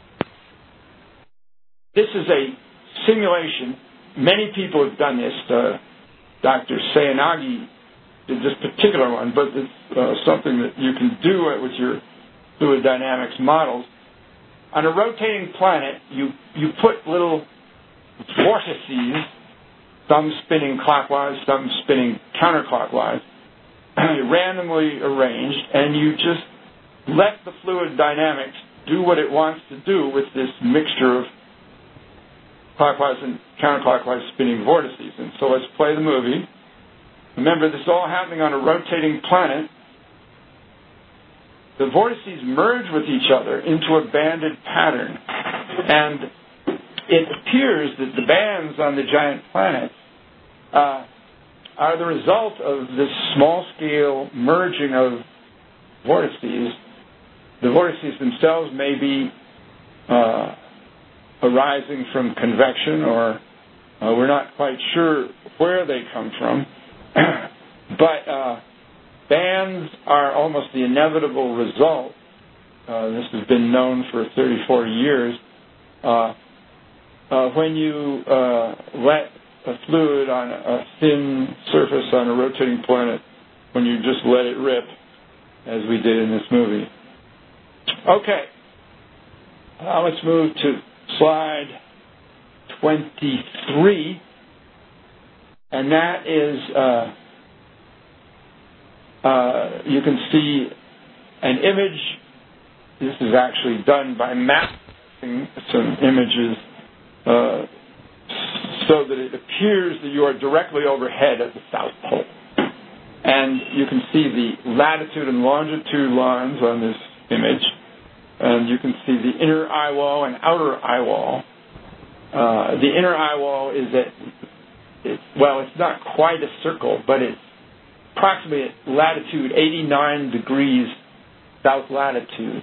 this is a simulation. Many people have done this. Dr. Sayanagi did this particular one, but it's something that you can do with your fluid dynamics models. On a rotating planet, you put little vortices, some spinning clockwise, some spinning counterclockwise, randomly arranged, and you just let the fluid dynamics do what it wants to do with this mixture of clockwise and counterclockwise spinning vortices. And so let's play the movie. Remember, this is all happening on a rotating planet. The vortices merge with each other into a banded pattern. And it appears that the bands on the giant planets are the result of this small-scale merging of vortices. The vortices themselves may be arising from convection, or we're not quite sure where they come from. But bands are almost the inevitable result. This has been known for 30, 40 years. When you let a fluid on a thin surface on a rotating planet, when you just let it rip, as we did in this movie. Okay. Now let's move to slide 23. And that is, you can see an image. This is actually done by mapping some images so that it appears that you are directly overhead at the South Pole. And you can see the latitude and longitude lines on this image. And you can see the inner eye wall and outer eye wall. The inner eye wall is it's not quite a circle, but it's approximately at latitude 89 degrees south latitude.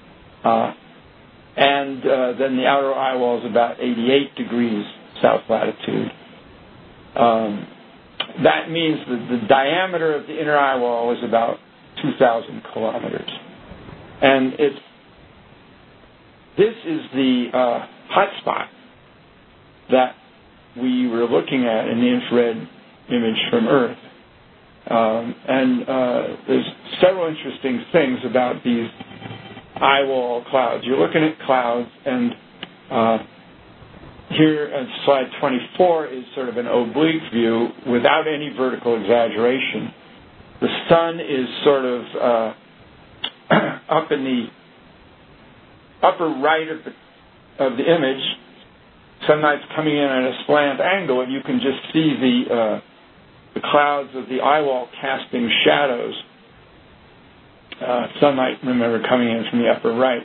And then the outer eye wall is about 88 degrees south latitude. That means that the diameter of the inner eye wall is about 2,000 kilometers. And this is the hot spot that we were looking at in the infrared image from Earth. There's several interesting things about these eye wall clouds. You're looking at clouds, and here on slide 24 is sort of an oblique view without any vertical exaggeration. The sun is sort of up in the upper right of the image. Sunlight's coming in at a slant angle, and you can just see the clouds of the eye wall casting shadows. Sunlight, remember, coming in from the upper right.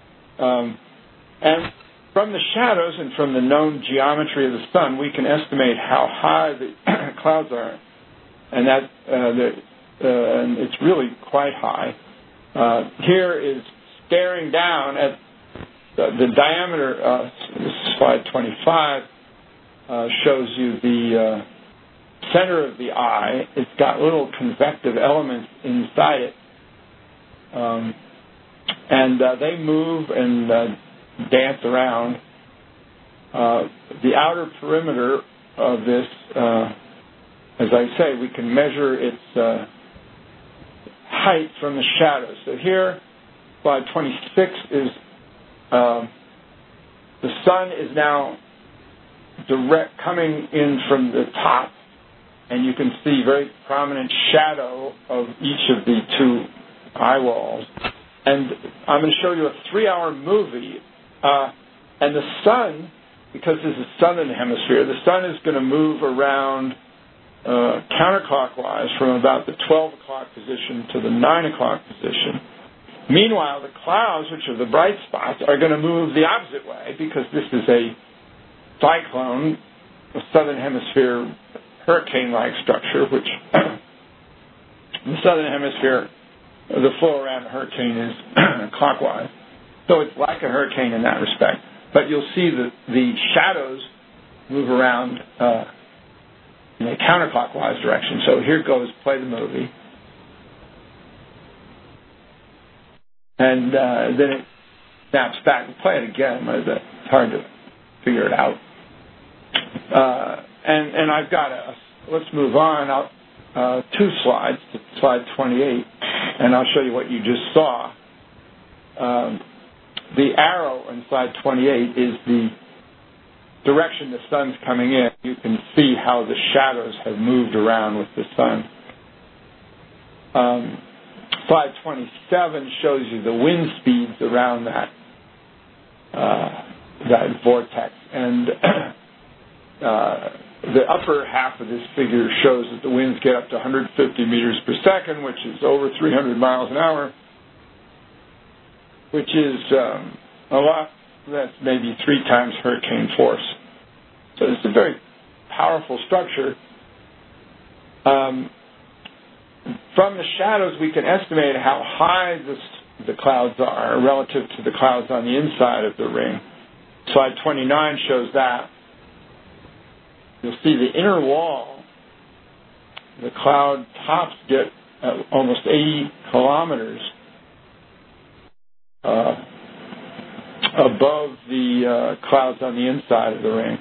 And from the shadows and from the known geometry of the sun, we can estimate how high the clouds are. And and it's really quite high. Here is staring down at the diameter. Slide 25 shows you the center of the eye. It's got little convective elements inside it. And they move and dance around. The outer perimeter of this, as I say, we can measure its height from the shadows. So here, slide 26 is the sun is now coming in from the top, and you can see very prominent shadow of each of the two eye walls. And I'm going to show you a 3-hour movie. And the sun, because this is southern hemisphere, the sun is going to move around counterclockwise from about the 12 o'clock position to the 9 o'clock position. Meanwhile, the clouds, which are the bright spots, are going to move the opposite way because this is a cyclone, a southern hemisphere hurricane-like structure, which in the southern hemisphere, the flow around a hurricane is clockwise. So it's like a hurricane in that respect. But you'll see that the shadows move around in a counterclockwise direction. So here goes, play the movie. And then it snaps back. Play it again. It's hard to figure it out. And I've got let's move on. 2 slides to slide 28, and I'll show you what you just saw. The arrow on slide 28 is the direction the sun's coming in. You can see how the shadows have moved around with the sun. Slide 27 shows you the wind speeds around that vortex, and the upper half of this figure shows that the winds get up to 150 meters per second, which is over 300 miles an hour, which is a lot. That's maybe 3 times hurricane force. So it's a very powerful structure. From the shadows, we can estimate how high the clouds are relative to the clouds on the inside of the ring. Slide 29 shows that. You'll see the inner wall, the cloud tops get almost 80 kilometers above the clouds on the inside of the ring.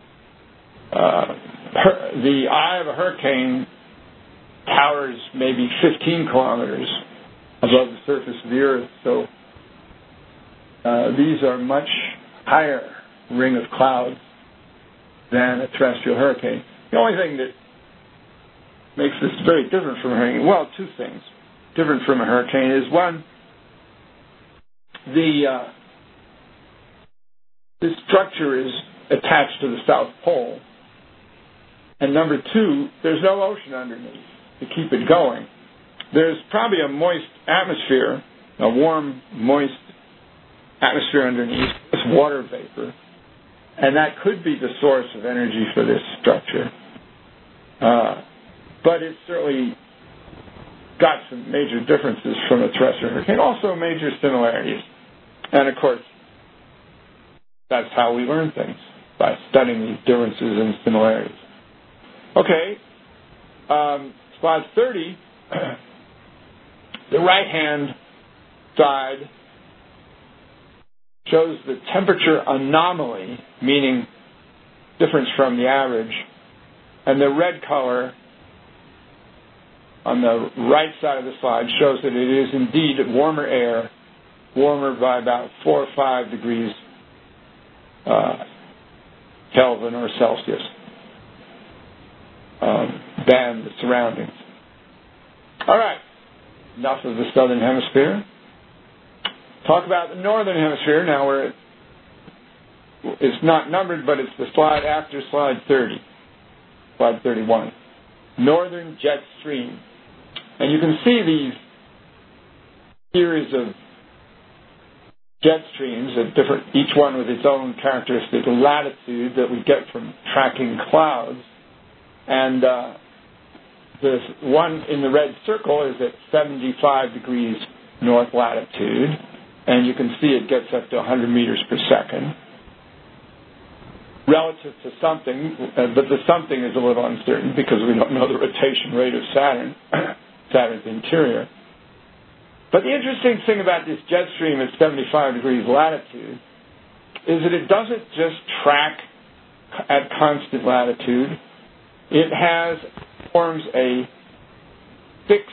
The eye of a hurricane towers maybe 15 kilometers above the surface of the earth, so these are much higher ring of clouds than a terrestrial hurricane. The only thing that makes this very different from a hurricane, well, 2 things different from a hurricane is, one, this structure is attached to the South Pole, and number 2, there's no ocean underneath to keep it going. There's probably a moist atmosphere, a warm, moist atmosphere underneath, this water vapor, and that could be the source of energy for this structure. But it's certainly got some major differences from a terrestrial hurricane, also major similarities. And, of course, that's how we learn things, by studying these differences and similarities. Okay, slide 30, the right-hand side shows the temperature anomaly, meaning difference from the average, and the red color on the right side of the slide shows that it is indeed warmer air, warmer by about 4 or 5 degrees Kelvin or Celsius than the surroundings. All right, enough of the southern hemisphere. Talk about the northern hemisphere now, where it's not numbered, but it's the slide after slide 30, slide 31. Northern jet stream. And you can see these series of jet streams at different, each one with its own characteristic latitude that we get from tracking clouds. And the one in the red circle is at 75 degrees north latitude, and you can see it gets up to 100 meters per second relative to something, but the something is a little uncertain because we don't know the rotation rate of Saturn, Saturn's interior. But the interesting thing about this jet stream at 75 degrees latitude is that it doesn't just track at constant latitude. It forms a fixed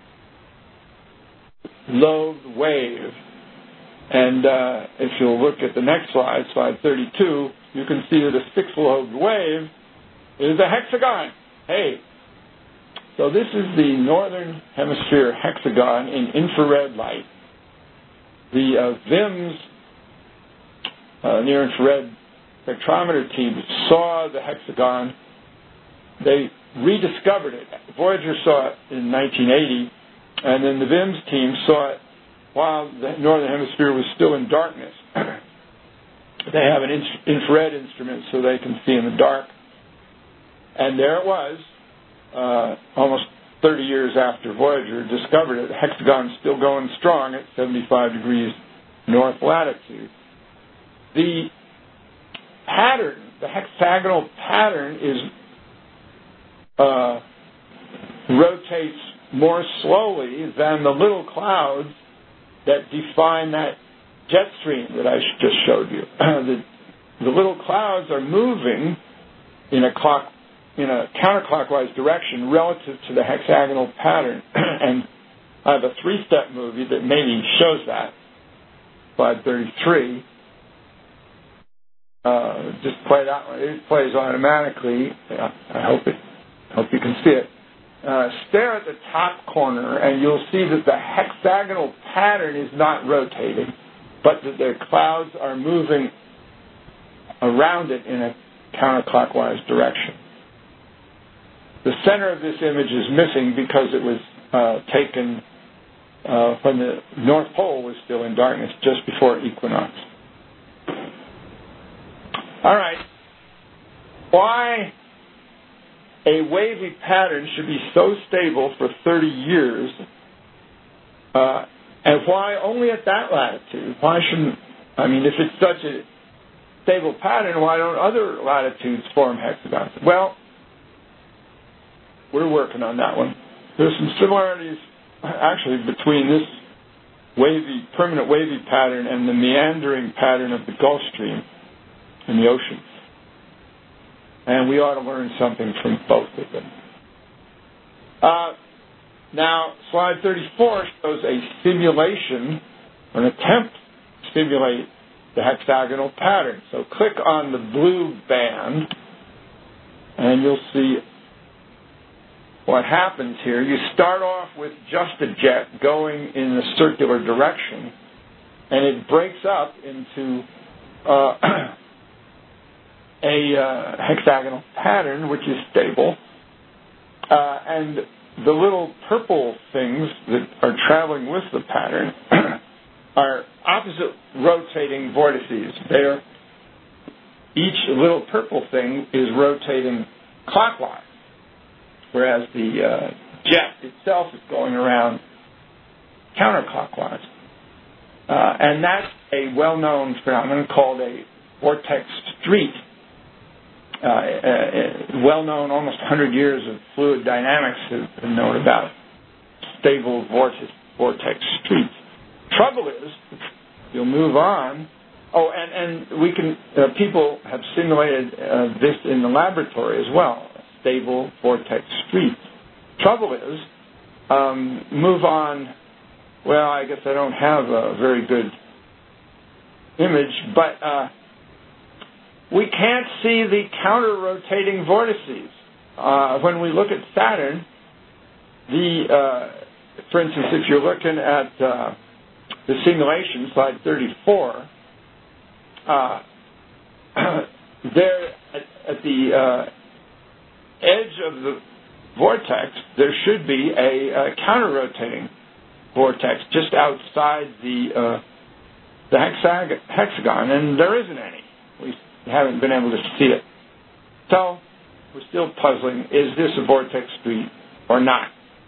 lobed wave. And if you'll look at the next slide, slide 32, you can see that a fixed-lobed wave is a hexagon. Hey, so this is the northern hemisphere hexagon in infrared light. The VIMS, near-infrared spectrometer team, saw the hexagon. They rediscovered it. Voyager saw it in 1980, and then the VIMS team saw it while the northern hemisphere was still in darkness. They have an infrared instrument so they can see in the dark. And there it was, almost 30 years after Voyager discovered it. The hexagon's still going strong at 75 degrees north latitude. The pattern, the hexagonal pattern, rotates more slowly than the little clouds that define that jet stream that I just showed you. The little clouds are moving in a counterclockwise direction relative to the hexagonal pattern. And I have a 3-step movie that maybe shows that. Slide 33. Just play that one. It plays automatically. I hope you can see it. Stare at the top corner, and you'll see that the hexagonal pattern is not rotating, but that the clouds are moving around it in a counterclockwise direction. The center of this image is missing because it was taken when the North Pole was still in darkness, just before equinox. All right. Why a wavy pattern should be so stable for 30 years, and why only at that latitude? Why shouldn't, if it's such a stable pattern, why don't other latitudes form hexagons? Well, we're working on that one. There's some similarities, actually, between this permanent wavy pattern and the meandering pattern of the Gulf Stream in the oceans. And we ought to learn something from both of them. Now, slide 34 shows a simulation, an attempt to simulate the hexagonal pattern. So click on the blue band, and you'll see what happens here. You start off with just a jet going in a circular direction, and it breaks up into a hexagonal pattern, which is stable, and the little purple things that are traveling with the pattern are opposite rotating vortices. Each little purple thing is rotating clockwise, whereas the jet itself is going around counterclockwise. And that's a well-known phenomenon called a vortex street. Well-known, almost 100 years of fluid dynamics have been known about stable vortex streets. Trouble is, you'll move on. Oh, and we can. People have simulated this in the laboratory as well. Stable vortex streets. Trouble is, move on. Well, I guess I don't have a very good image, but we can't see the counter-rotating vortices. When we look at Saturn, for instance, if you're looking at the simulation, slide 34, there at the edge of the vortex, there should be a counter-rotating vortex just outside the hexagon, and there isn't any. We haven't been able to see it. So we're still puzzling, is this a vortex street or not?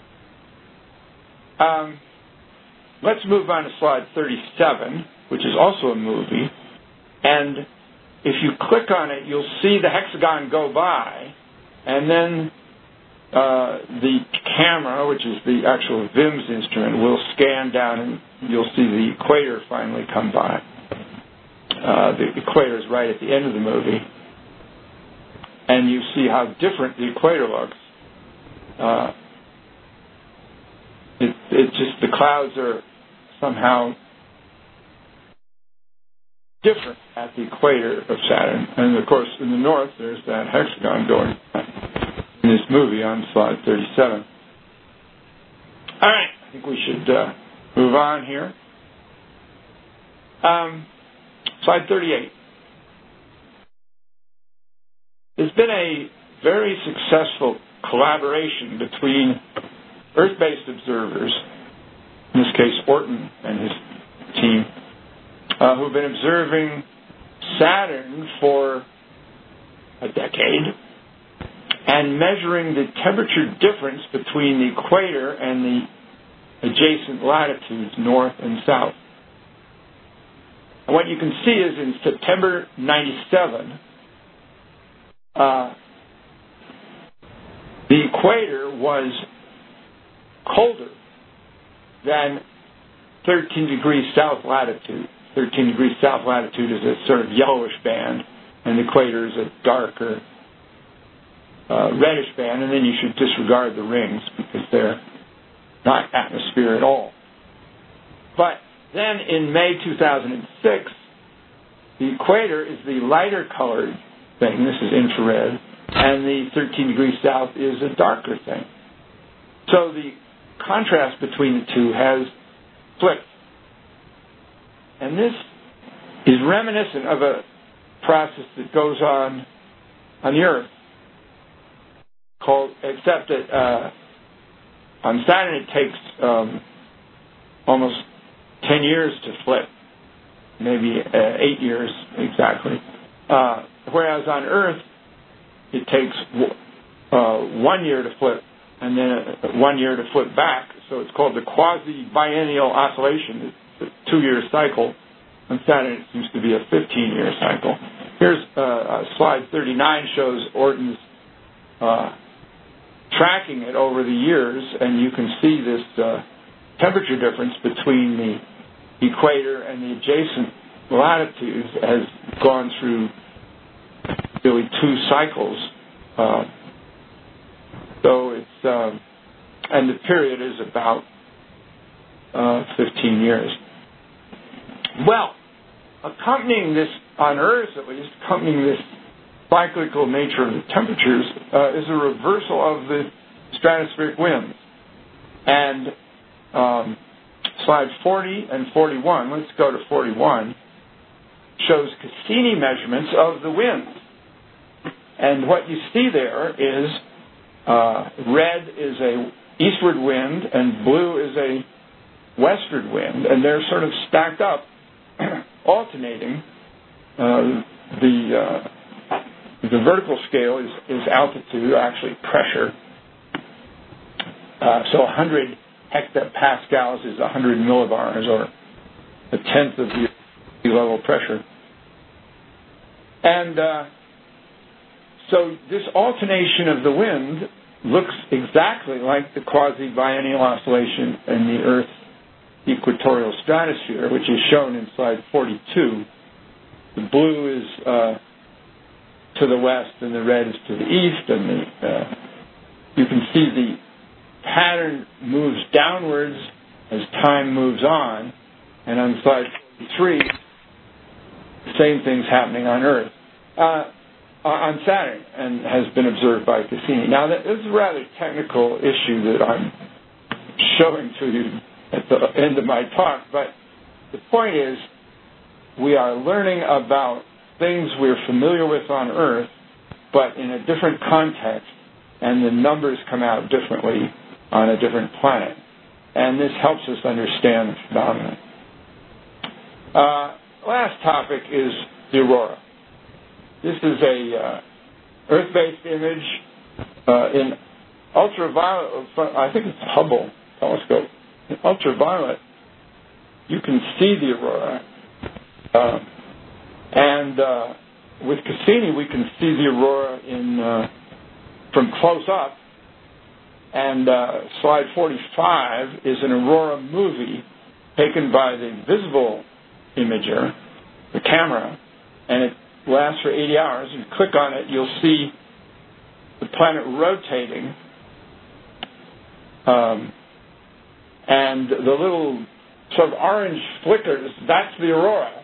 Let's move on to slide 37, which is also a movie. And if you click on it, you'll see the hexagon go by, and then the camera, which is the actual VIMS instrument, will scan down, and you'll see the equator finally come by. The equator is right at the end of the movie, and you see how different the equator looks. It's just the clouds are somehow different at the equator of Saturn, and of course in the north there's that hexagon going in this movie on slide 37. All right, I think we should move on here. Slide 38. There's been a very successful collaboration between Earth-based observers in this case Orton and his team, who've been observing Saturn for a decade and measuring the temperature difference between the equator and the adjacent latitudes, north and south. And what you can see is in September 97, the equator was colder than 13 degrees south latitude. 13 degrees south latitude is a sort of yellowish band, and the equator is a darker reddish band, and then you should disregard the rings because they're not atmosphere at all. But then in May 2006, the equator is the lighter colored thing. This is infrared. And the 13 degrees south is a darker thing. So the contrast between the two has flipped. And this is reminiscent of a process that goes on the Earth, except that on Saturn it takes almost 10 years to flip, maybe 8 years exactly. Whereas on Earth, it takes 1 year to flip, and then 1 year to flip back. So it's called the quasi-biennial oscillation. It's a 2-year cycle. On Saturn, it seems to be a 15-year cycle. Here's slide 39 shows Orton's tracking it over the years, and you can see this temperature difference between the equator and the adjacent latitudes has gone through really 2 cycles. So it's and the period is about 15 years. Well, accompanying this, on Earth at least, accompanying this cyclical nature of the temperatures is a reversal of the stratospheric winds. And slide 40 and 41, let's go to 41, shows Cassini measurements of the winds. And what you see there is red is a eastward wind and blue is a westward wind, and they're sort of stacked up, alternating. The vertical scale is altitude, actually pressure. So 100 hectopascals is 100 millibars, or a tenth of the sea level pressure. And so this alternation of the wind looks exactly like the quasi-biennial oscillation in the Earth's equatorial stratosphere, which is shown in slide 42. The blue is to the west and the red is to the east, and you can see the pattern moves downwards as time moves on, and on slide 43, the same thing's happening on Earth. On Saturn, and has been observed by Cassini. Now, this is a rather technical issue that I'm showing to you at the end of my talk, but the point is we are learning about things we're familiar with on Earth, but in a different context, and the numbers come out differently on a different planet. And this helps us understand the phenomenon. Last topic is the aurora. This is a Earth-based image in ultraviolet. I think it's Hubble telescope. In ultraviolet, you can see the aurora, and with Cassini, we can see the aurora from close up. And slide 45 is an aurora movie taken by the visible imager, the camera, and it lasts for 80 hours. You click on it, you'll see the planet rotating, and the little sort of orange flickers, that's the aurora.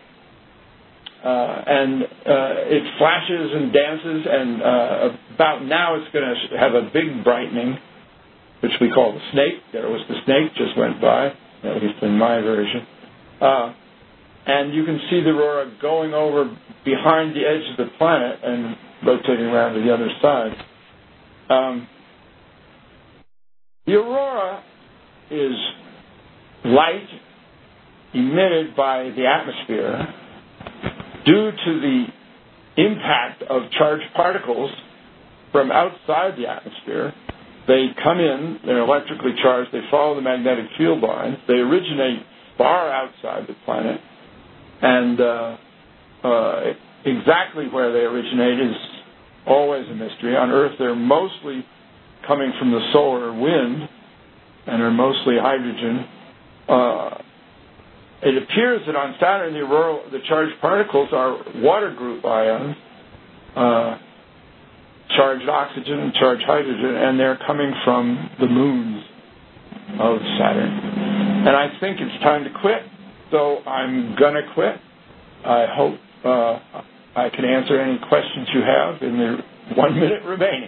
And it flashes and dances, and about now it's going to have a big brightening, which we call the snake. There was the snake, just went by, at least in my version. And you can see the aurora going over behind the edge of the planet and rotating around to the other side. The aurora is light emitted by the atmosphere due to the impact of charged particles from outside the atmosphere. They come in, they're electrically charged, they follow the magnetic field lines, they originate far outside the planet, and exactly where they originate is always a mystery. On Earth, they're mostly coming from the solar wind and are mostly hydrogen. It appears that on Saturn, the charged particles are water group ions, charged oxygen and charged hydrogen, and they're coming from the moons of Saturn. And I think it's time to quit, so I'm going to quit. I hope I can answer any questions you have in the 1 minute remaining.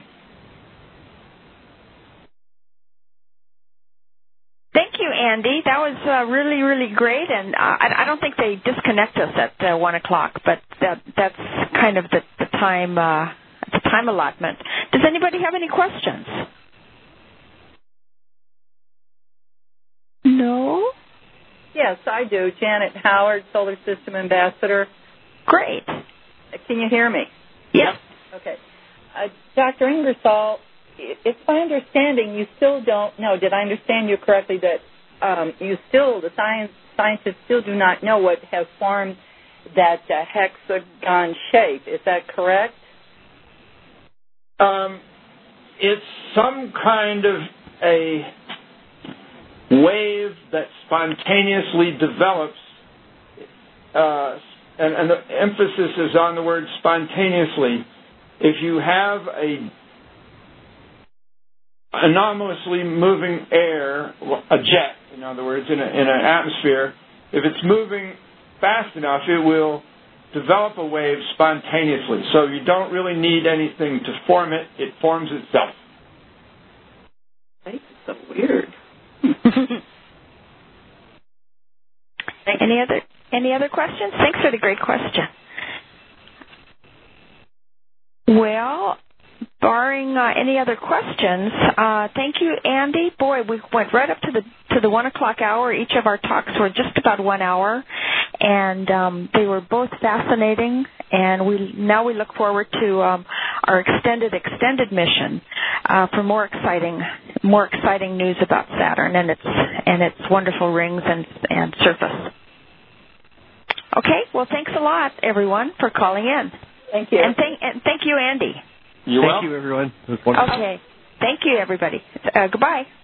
Thank you, Andy. That was really, really great, and I don't think they disconnect us at 1 o'clock, but that's kind of the time allotment. Does anybody have any questions? No? Yes, I do. Janet Howard, Solar System Ambassador. Great. Can you hear me? Yes. Okay. Dr. Ingersoll, it's my understanding you still don't know. Did I understand you correctly that the scientists still do not know what has formed that hexagon shape? Is that correct? It's some kind of a wave that spontaneously develops, and the emphasis is on the word spontaneously. If you have a anomalously moving air, a jet, in other words, in an atmosphere, if it's moving fast enough, it will develop a wave spontaneously. So you don't really need anything to form it. It forms itself. That's so weird. Any other questions? Thanks for the great question. Well, barring any other questions, thank you, Andy. Boy, we went right up to the 1 o'clock hour. Each of our talks were just about 1 hour, and they were both fascinating. And we look forward to our extended mission for more exciting news about Saturn and its wonderful rings and surface. Okay, well, thanks a lot, everyone, for calling in. Thank you. And thank you, Andy. You're welcome. Thank you, everyone. It was wonderful. Okay. Thank you, everybody. Goodbye.